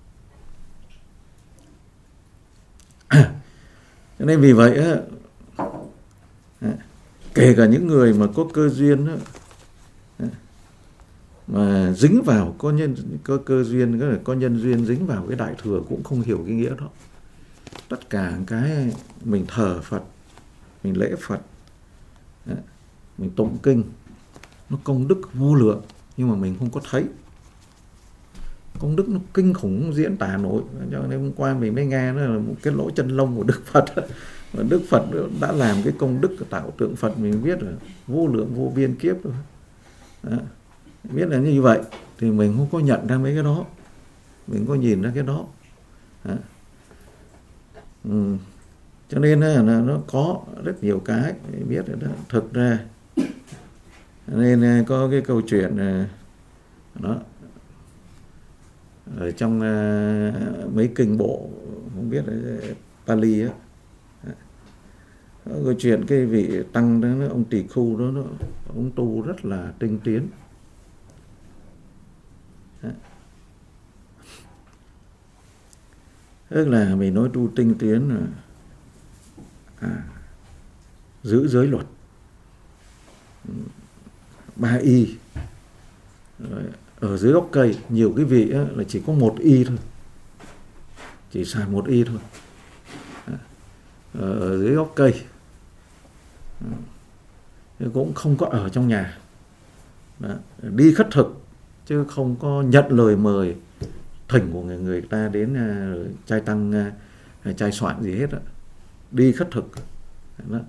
Cho nên vì vậy á, kể cả những người mà có cơ duyên á, mà dính vào có nhân có cơ duyên, có nhân duyên dính vào cái đại thừa cũng không hiểu cái nghĩa đó. Tất cả cái mình thờ Phật, mình lễ Phật, mình tụng kinh, nó công đức vô lượng, nhưng mà mình không có thấy. Công đức nó kinh khủng diễn tả nổi. Cho nên hôm qua mình mới nghe nó là một cái lỗ chân lông của Đức Phật. Và Đức Phật đã làm cái công đức tạo tượng Phật, mình biết là vô lượng vô biên kiếp rồi. Đó. Biết là như vậy thì mình không có nhận ra mấy cái đó, mình có nhìn ra cái đó. Đó. Ừ. Cho nên là nó có rất nhiều cái để biết rồi đó. Thực ra nên có cái câu chuyện đó ở trong uh, mấy kinh bộ, không biết là Pali á, câu chuyện cái vị tăng đó, ông Tỳ Khu đó, đó, ông tu rất là tinh tiến. Đó. Tức là mình nói tu tinh tiến là à, giữ giới luật, ba y. Rồi, ở dưới gốc cây nhiều cái vị á, là chỉ có một y thôi, chỉ xài một y thôi. Ở dưới gốc cây cũng không có ở trong nhà. Đó. Đi khất thực chứ không có nhận lời mời thỉnh của người, người ta đến uh, trai tăng, uh, trai soạn gì hết đó. Đi khất thực. Đó.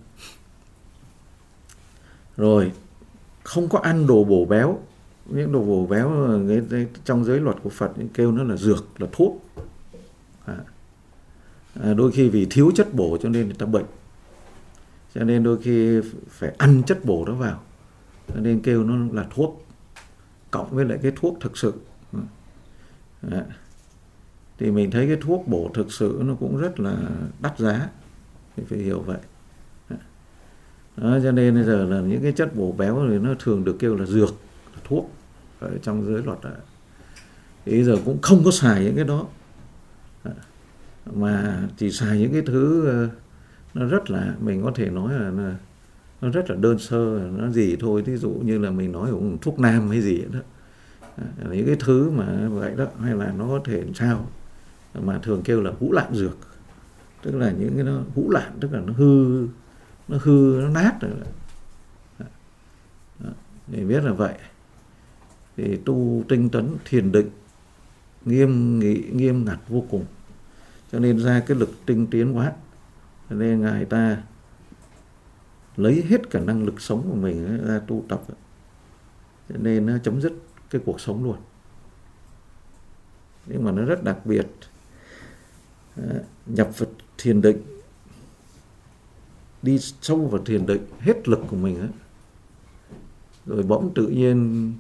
Rồi không có ăn đồ bổ béo. Những đồ bổ béo trong giới luật của Phật kêu nó là dược, là thuốc. À, đôi khi vì thiếu chất bổ cho nên người ta bệnh, cho nên đôi khi phải ăn chất bổ đó vào. nên kêu nó là thuốc, cộng với lại cái thuốc thực sự. Đó. Thì mình thấy cái thuốc bổ thực sự nó cũng rất là đắt giá, thì phải hiểu vậy. Đó, cho nên bây giờ là những cái chất bổ béo thì nó thường được kêu là dược, là thuốc ở trong giới luật đó. Thì bây giờ cũng không có xài những cái đó, mà chỉ xài những cái thứ nó rất là, mình có thể nói là nó, nó rất là đơn sơ, nó gì thôi. Ví dụ như là mình nói uống thuốc nam hay gì đó, những cái thứ mà vậy đó, hay là nó có thể sao mà thường kêu là hũ lạn dược, tức là những cái nó hũ lạn, tức là nó hư, nó hư, nó nát rồi. Đó, thì biết là vậy. Thì tu tinh tấn thiền định nghiêm nghị, nghiêm ngặt vô cùng, cho nên ra cái lực tinh tiến quá. Cho nên ngài ta lấy hết cả năng lực sống của mình ra tu tập, cho nên nó chấm dứt cái cuộc sống luôn. Nhưng mà nó rất đặc biệt. Nhập vào thiền định, đi sâu vào thiền định hết lực của mình ấy. Rồi bỗng tự nhiên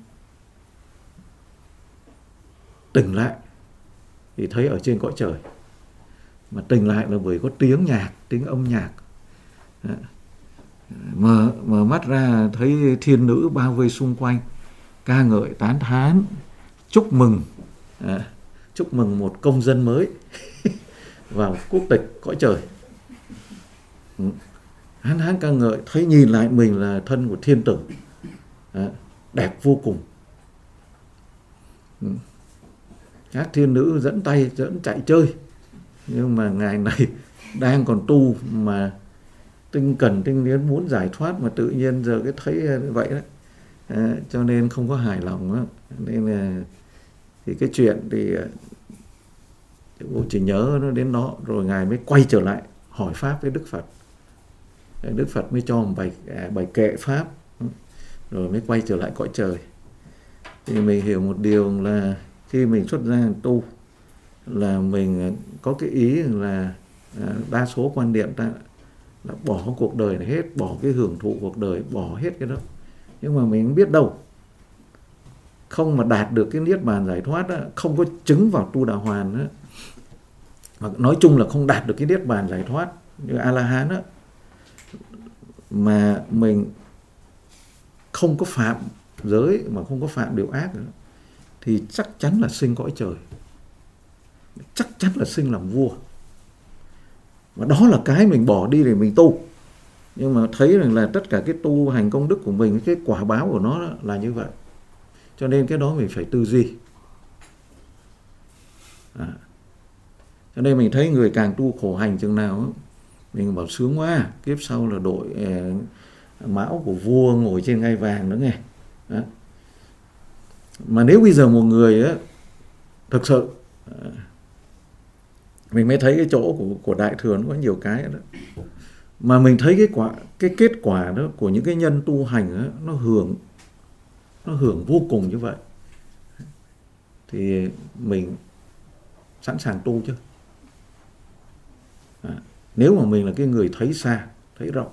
tỉnh lại thì thấy ở trên cõi trời. Mà tỉnh lại là bởi có tiếng nhạc, tiếng âm nhạc. Mở, mở mắt ra thấy thiên nữ bao vây xung quanh, ca ngợi tán thán, chúc mừng, à, chúc mừng một công dân mới vào quốc tịch cõi trời. Hán hán ca ngợi, thấy nhìn lại mình là thân của thiên tử, à, đẹp vô cùng. Các thiên nữ dẫn tay, dẫn chạy chơi. Nhưng mà ngài này đang còn tu mà tinh cần tinh tiến muốn giải thoát, mà tự nhiên giờ cái thấy vậy đó, à, cho nên không có hài lòng đó. Nên là thì cái chuyện thì cô chỉ nhớ nó đến đó, rồi ngài mới quay trở lại hỏi pháp với Đức Phật. Đức Phật mới cho một bài, bài kệ pháp, rồi mới quay trở lại cõi trời. Thì mình hiểu một điều là khi mình xuất gia tu là mình có cái ý là đa số quan điểm ta là bỏ cuộc đời này hết, bỏ cái hưởng thụ cuộc đời, bỏ hết cái đó. Nhưng mà mình không biết đâu, không mà đạt được cái niết bàn giải thoát đó, không có chứng vào tu đà hoàn đó, mà nói chung là không đạt được cái niết bàn giải thoát như A La Hán đó, mà mình không có phạm giới, mà không có phạm điều ác nữa, thì chắc chắn là sinh cõi trời, chắc chắn là sinh làm vua. Và đó là cái mình bỏ đi để mình tu. Nhưng mà thấy rằng là tất cả cái tu hành công đức của mình, cái quả báo của nó là như vậy. Cho nên cái đó mình phải tư duy. À. Cho nên mình thấy người càng tu khổ hành chừng nào, mình bảo sướng quá, kiếp sau là đội eh, mão của vua ngồi trên ngai vàng nữa nghe. Đó. Mà nếu bây giờ một người á, thực sự mình mới thấy cái chỗ của, của Đại Thừa nó có nhiều cái đó. Mà mình thấy cái quả, cái kết quả đó của những cái nhân tu hành đó, nó hưởng nó hưởng vô cùng như vậy, thì mình sẵn sàng tu chứ. À, nếu mà mình là cái người thấy xa, thấy rộng,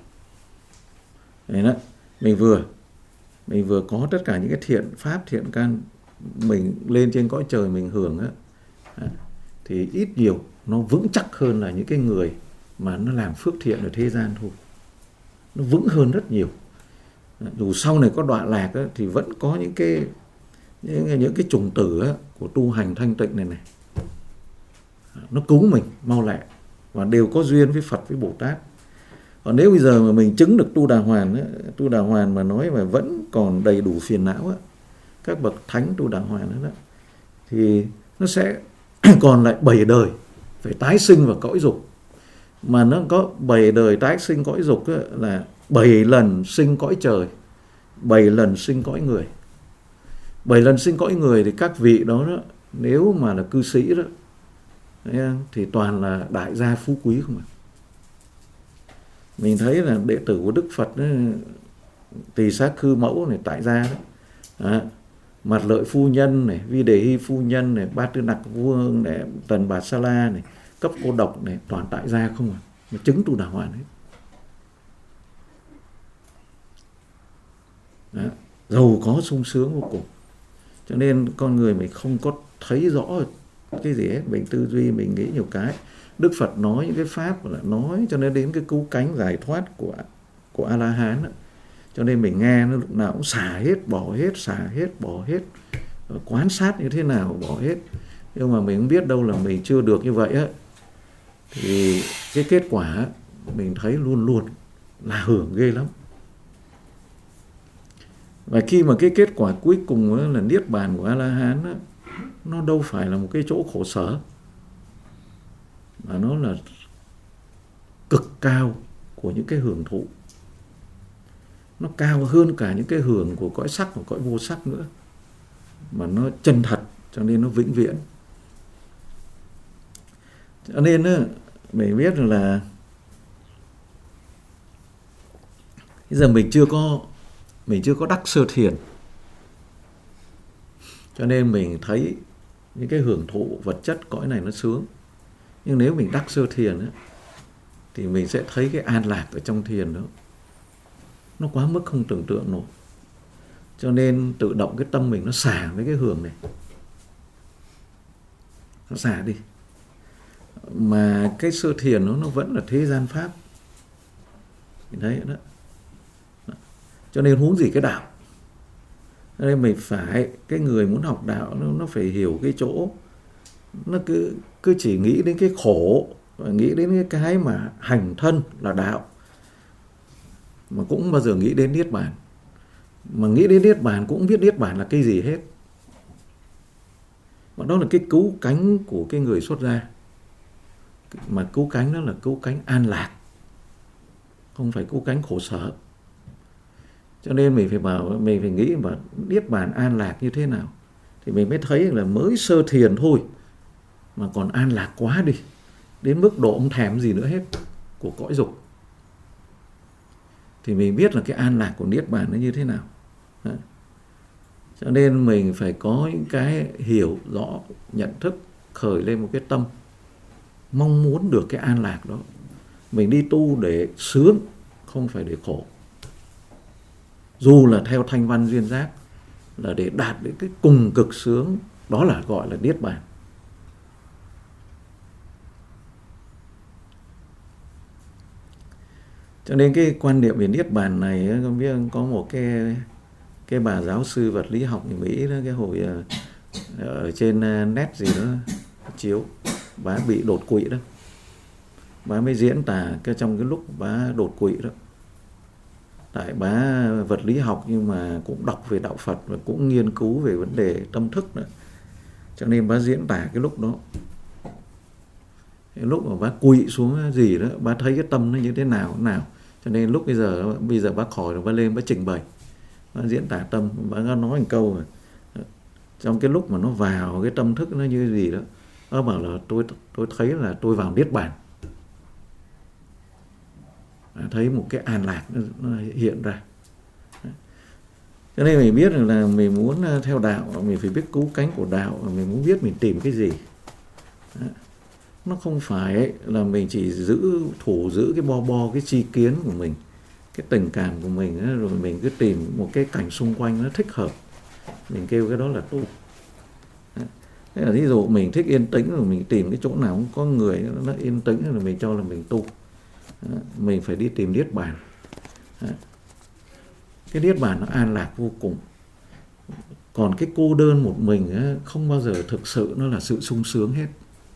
đó, mình vừa mình vừa có tất cả những cái thiện pháp, thiện căn, mình lên trên cõi trời mình hưởng á, à, thì ít nhiều nó vững chắc hơn là những cái người mà nó làm phước thiện ở thế gian thôi. Nó vững hơn rất nhiều. Dù sau này có đọa lạc á, thì vẫn có những cái những, những cái chủng tử á, của tu hành thanh tịnh này này, nó cứu mình mau lẹ, và đều có duyên với Phật, với Bồ Tát. Còn nếu bây giờ mà mình chứng được tu đà hoàn á, tu đà hoàn mà nói mà vẫn còn đầy đủ phiền não á, các bậc thánh tu đà hoàn đó, đó thì nó sẽ còn lại bảy đời phải tái sinh vào cõi dục. Mà nó có bảy đời tái sinh cõi dục á, là bảy lần sinh cõi trời, bảy lần sinh cõi người. Bảy lần sinh cõi người thì các vị đó, đó nếu mà là cư sĩ đó thì toàn là đại gia phú quý không ạ. Mình thấy là đệ tử của Đức Phật đó, Tỳ Sát Khư Mẫu này, tại gia đó, đó, Mặt Lợi phu nhân này, Vi Đề Hy phu nhân này, Ba Tư Nặc vương này, Tần Bà Sa La này, Cấp Cô Độc này, toàn tại gia không à, mà chứng tu đà hoàn hết. Đó. Giàu có sung sướng vô cùng. Cho nên con người mình không có thấy rõ cái gì hết, mình tư duy mình nghĩ nhiều cái. Đức Phật nói những cái pháp là nói cho nên đến cái cứu cánh giải thoát của của A La Hán đó. Cho nên mình nghe nó lúc nào cũng xả hết, bỏ hết, xả hết, bỏ hết, quan sát như thế nào bỏ hết. Nhưng mà mình không biết đâu là mình chưa được như vậy á, thì cái kết quả mình thấy luôn luôn là hưởng ghê lắm. Và khi mà cái kết quả cuối cùng là niết bàn của A La Hán á, nó đâu phải là một cái chỗ khổ sở, mà nó là cực cao của những cái hưởng thụ. Nó cao hơn cả những cái hưởng của cõi sắc và cõi vô sắc nữa, mà nó chân thật, cho nên nó vĩnh viễn. Cho nên á, mình biết là bây giờ mình chưa có mình chưa có đắc sơ thiền, cho nên mình thấy những cái hưởng thụ vật chất cõi này nó sướng. Nhưng nếu mình đắc sơ thiền á, thì mình sẽ thấy cái an lạc ở trong thiền đó nó quá mức không tưởng tượng nổi. Cho nên tự động cái tâm mình nó xả với cái hưởng này, nó xả đi. Mà cái sơ thiền nó, nó vẫn là thế gian pháp. Đấy đó. Cho nên huống gì cái đạo. Cho nên mình phải, cái người muốn học đạo nó, nó phải hiểu cái chỗ nó cứ, cứ chỉ nghĩ đến cái khổ và nghĩ đến cái cái mà hành thân là đạo, mà cũng bao giờ nghĩ đến niết bàn. Mà nghĩ đến niết bàn cũng biết niết bàn là cái gì hết. Và đó là cái cứu cánh của cái người xuất gia. Mà cứu cánh đó là cứu cánh an lạc, không phải cứu cánh khổ sở. Cho nên mình phải bảo, mình phải nghĩ mà niết bàn an lạc như thế nào, thì mình mới thấy là mới sơ thiền thôi mà còn an lạc quá đi, đến mức độ không thèm gì nữa hết của cõi dục. Thì mình biết là cái an lạc của niết bàn nó như thế nào. Đó. Cho nên mình phải có những cái hiểu rõ, nhận thức, khởi lên một cái tâm mong muốn được cái an lạc đó. Mình đi tu để sướng, không phải để khổ. Dù là theo thanh văn duyên giác, là để đạt đến cái cùng cực sướng, đó là gọi là niết bàn. Cho nên cái quan niệm về niết bàn này, không biết có một cái cái bà giáo sư vật lý học người Mỹ đó, cái hồi ở trên net gì đó chiếu, bà bị đột quỵ đó, bà mới diễn tả cái trong cái lúc bà đột quỵ đó. Tại bà vật lý học nhưng mà cũng đọc về đạo Phật và cũng nghiên cứu về vấn đề tâm thức nữa, cho nên bà diễn tả cái lúc đó, cái lúc mà bà quỵ xuống gì đó, bà thấy cái tâm nó như thế nào nào. Cho nên lúc bây giờ bây giờ bà khỏi rồi, bà lên bà trình bày, bà diễn tả tâm, bà nói một câu rồi. Trong cái lúc mà nó vào cái tâm thức nó như gì đó, nó bảo là tôi tôi thấy là tôi vào niết bàn, thấy một cái an lạc nó, nó hiện ra. Cho nên mình biết là mình muốn theo đạo, mình phải biết cứu cánh của đạo, mình muốn biết mình tìm cái gì. Nó không phải là mình chỉ giữ thủ giữ cái bo bo cái chi kiến của mình, cái tình cảm của mình, rồi mình cứ tìm một cái cảnh xung quanh nó thích hợp, mình kêu cái đó là tu. Thế là ví dụ mình thích yên tĩnh, rồi mình tìm cái chỗ nào cũng có người nó yên tĩnh, rồi mình cho là mình tu. Mình phải đi tìm niết bàn. Cái niết bàn nó an lạc vô cùng. Còn cái cô đơn một mình không bao giờ thực sự nó là sự sung sướng hết.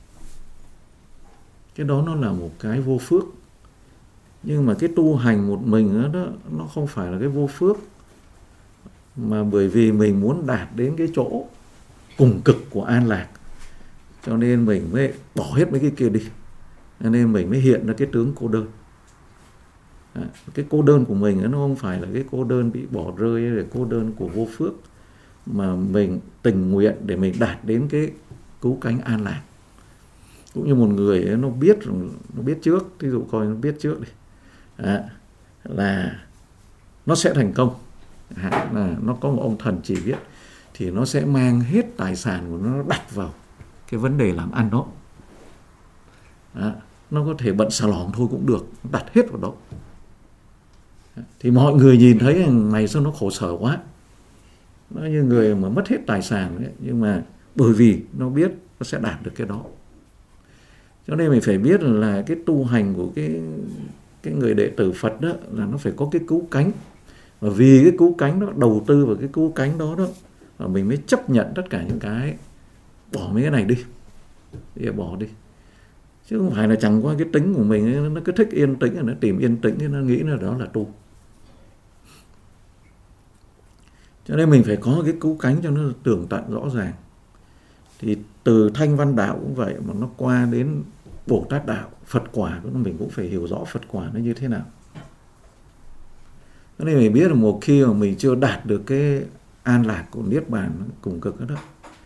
Cái đó nó là một cái vô phước. Nhưng mà cái tu hành một mình đó, nó không phải là cái vô phước, mà bởi vì mình muốn đạt đến cái chỗ cùng cực của an lạc, cho nên mình mới bỏ hết mấy cái kia đi, cho nên mình mới hiện ra cái tướng cô đơn. À, cái cô đơn của mình nó không phải là cái cô đơn bị bỏ rơi, hay là cô đơn của vô phước, mà mình tình nguyện để mình đạt đến cái cứu cánh an lạc. Cũng như một người ấy, nó biết nó biết trước, ví dụ coi nó biết trước đi, à, là nó sẽ thành công, à, là nó có một ông thần chỉ biết, thì nó sẽ mang hết tài sản của nó đặt vào cái vấn đề làm ăn đó. À, nó có thể bận xà lỏng thôi cũng được, đặt hết vào đó. Thì mọi người nhìn thấy mày sao nó khổ sở quá, nó như người mà mất hết tài sản ấy. Nhưng mà bởi vì nó biết nó sẽ đạt được cái đó. Cho nên mình phải biết là cái tu hành của cái, cái người đệ tử Phật đó là nó phải có cái cứu cánh. Và vì cái cứu cánh đó, đầu tư vào cái cứu cánh đó đó, mà mình mới chấp nhận tất cả những cái, bỏ mấy cái này đi, thì bỏ đi. Chứ không phải là chẳng qua cái tính của mình nó cứ thích yên tĩnh, nó tìm yên tĩnh, nó nghĩ là đó là tu. Cho nên mình phải có cái cứu cánh cho nó tường tận rõ ràng. Thì từ thanh văn đạo cũng vậy, mà nó qua đến Bồ Tát đạo, Phật quả, mình cũng phải hiểu rõ Phật quả nó như thế nào. Cho nên mình biết là một khi mà mình chưa đạt được cái an lạc của Niết Bàn cùng cực đó, đó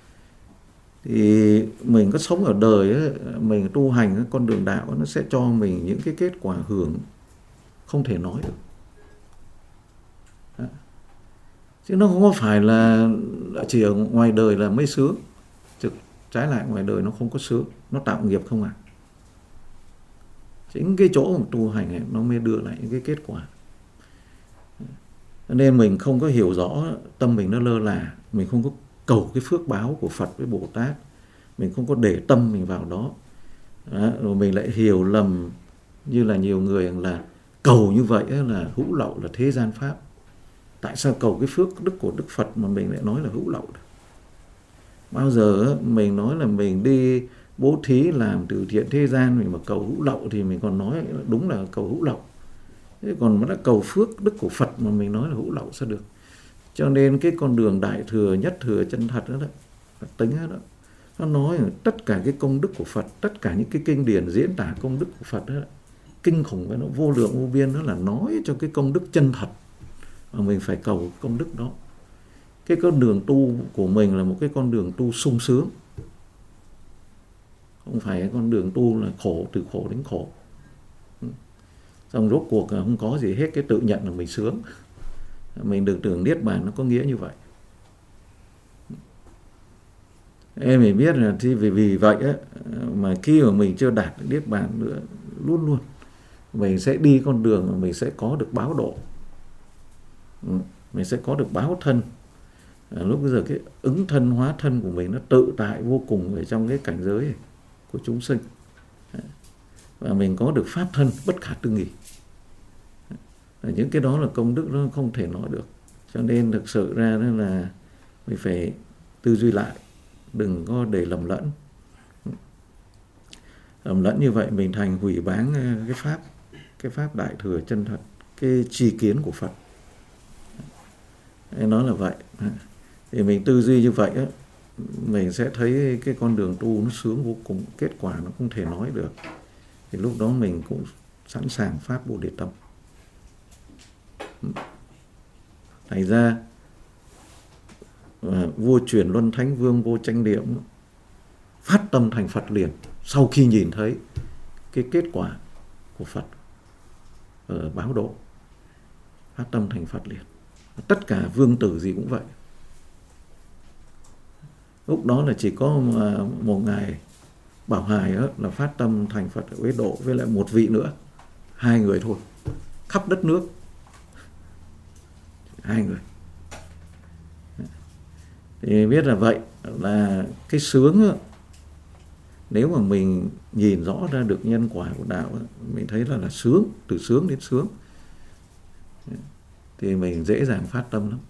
thì mình có sống ở đời ấy, mình tu hành cái con đường đạo nó sẽ cho mình những cái kết quả hưởng không thể nói được. Đó. Chứ nó không có phải là chỉ ở ngoài đời là mới sướng. Thực trái lại ngoài đời nó không có sướng, nó tạo nghiệp không à. Chính cái chỗ mà tu hành này nó mới đưa lại những cái kết quả. Nên mình không có hiểu rõ, tâm mình nó lơ là, mình không có cầu cái phước báo của Phật với Bồ Tát, mình không có để tâm mình vào đó. Đó, rồi mình lại hiểu lầm như là nhiều người là cầu như vậy là hữu lậu, là thế gian pháp. Tại sao cầu cái phước đức của Đức Phật mà mình lại nói là hữu lậu? Bao giờ mình nói là mình đi bố thí làm từ thiện thế gian, mình mà cầu hữu lậu thì mình còn nói đúng là cầu hữu lậu. Thế còn nó đã cầu phước đức của Phật mà mình nói là hữu lậu sao được? Cho nên cái con đường đại thừa, nhất thừa, chân thật đó, đó Phật tính đó, đó, nó nói tất cả cái công đức của Phật, tất cả những cái kinh điển diễn tả công đức của Phật đó, đó kinh khủng và nó vô lượng vô biên, đó là nói cho cái công đức chân thật mà mình phải cầu công đức đó. Cái con đường tu của mình là một cái con đường tu sung sướng, không phải cái con đường tu là khổ, từ khổ đến khổ. Xong rốt cuộc không có gì hết, cái tự nhận là mình sướng. Mình đừng tưởng Niết Bàn nó có nghĩa như vậy. Em phải biết là thì vì, vì vậy á, mà khi mà mình chưa đạt được Niết Bàn nữa, luôn luôn mình sẽ đi con đường mà mình sẽ có được báo độ, mình sẽ có được báo thân. À, lúc bây giờ cái ứng thân hóa thân của mình nó tự tại vô cùng ở trong cái cảnh giới của chúng sinh. Và mình có được pháp thân bất khả tư nghì. Những cái đó là công đức nó không thể nói được. Cho nên thực sự ra đó là mình phải tư duy lại, đừng có để lầm lẫn. Lầm lẫn như vậy mình thành hủy báng cái pháp, cái pháp đại thừa chân thật, cái tri kiến của Phật. Nó là vậy. Thì mình tư duy như vậy á, mình sẽ thấy cái con đường tu nó sướng vô cùng, kết quả nó không thể nói được. Thì lúc đó mình cũng sẵn sàng phát Bồ Đề tâm. Thành ra vua Chuyển Luân Thánh Vương Vô Tranh Niệm phát tâm thành Phật liền, sau khi nhìn thấy cái kết quả của Phật ở báo độ, phát tâm thành Phật liền. Tất cả vương tử gì cũng vậy. Lúc đó là chỉ có một ngài Bảo Hài đó, là phát tâm thành Phật ở Ế Độ với lại một vị nữa, hai người thôi, khắp đất nước, hai người. Thì biết là vậy, là cái sướng đó, nếu mà mình nhìn rõ ra được nhân quả của đạo đó, mình thấy là là sướng, từ sướng đến sướng, thì mình dễ dàng phát tâm lắm.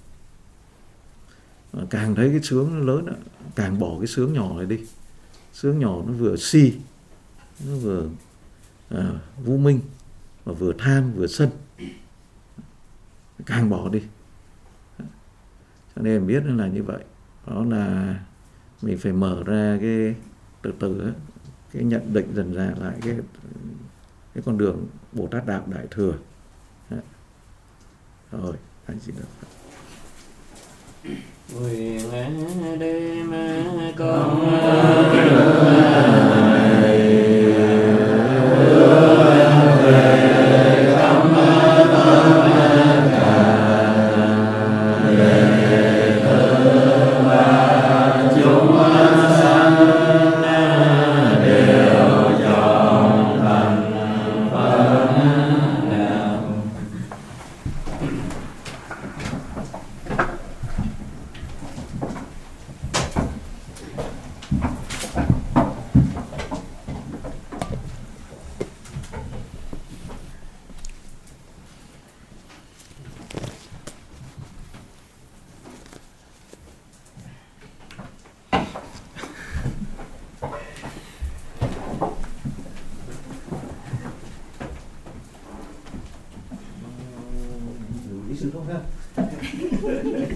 Càng thấy cái sướng nó lớn, càng bỏ cái sướng nhỏ này đi. Sướng nhỏ nó vừa si, nó vừa à, vô minh, mà vừa tham vừa sân, càng bỏ đi. Cho nên mình biết là như vậy. Đó là mình phải mở ra cái từ từ ấy, cái nhận định dần ra lại cái cái con đường Bồ Tát đạo đại thừa. Rồi, anh chị được. Nguyện đêm con sự không ha.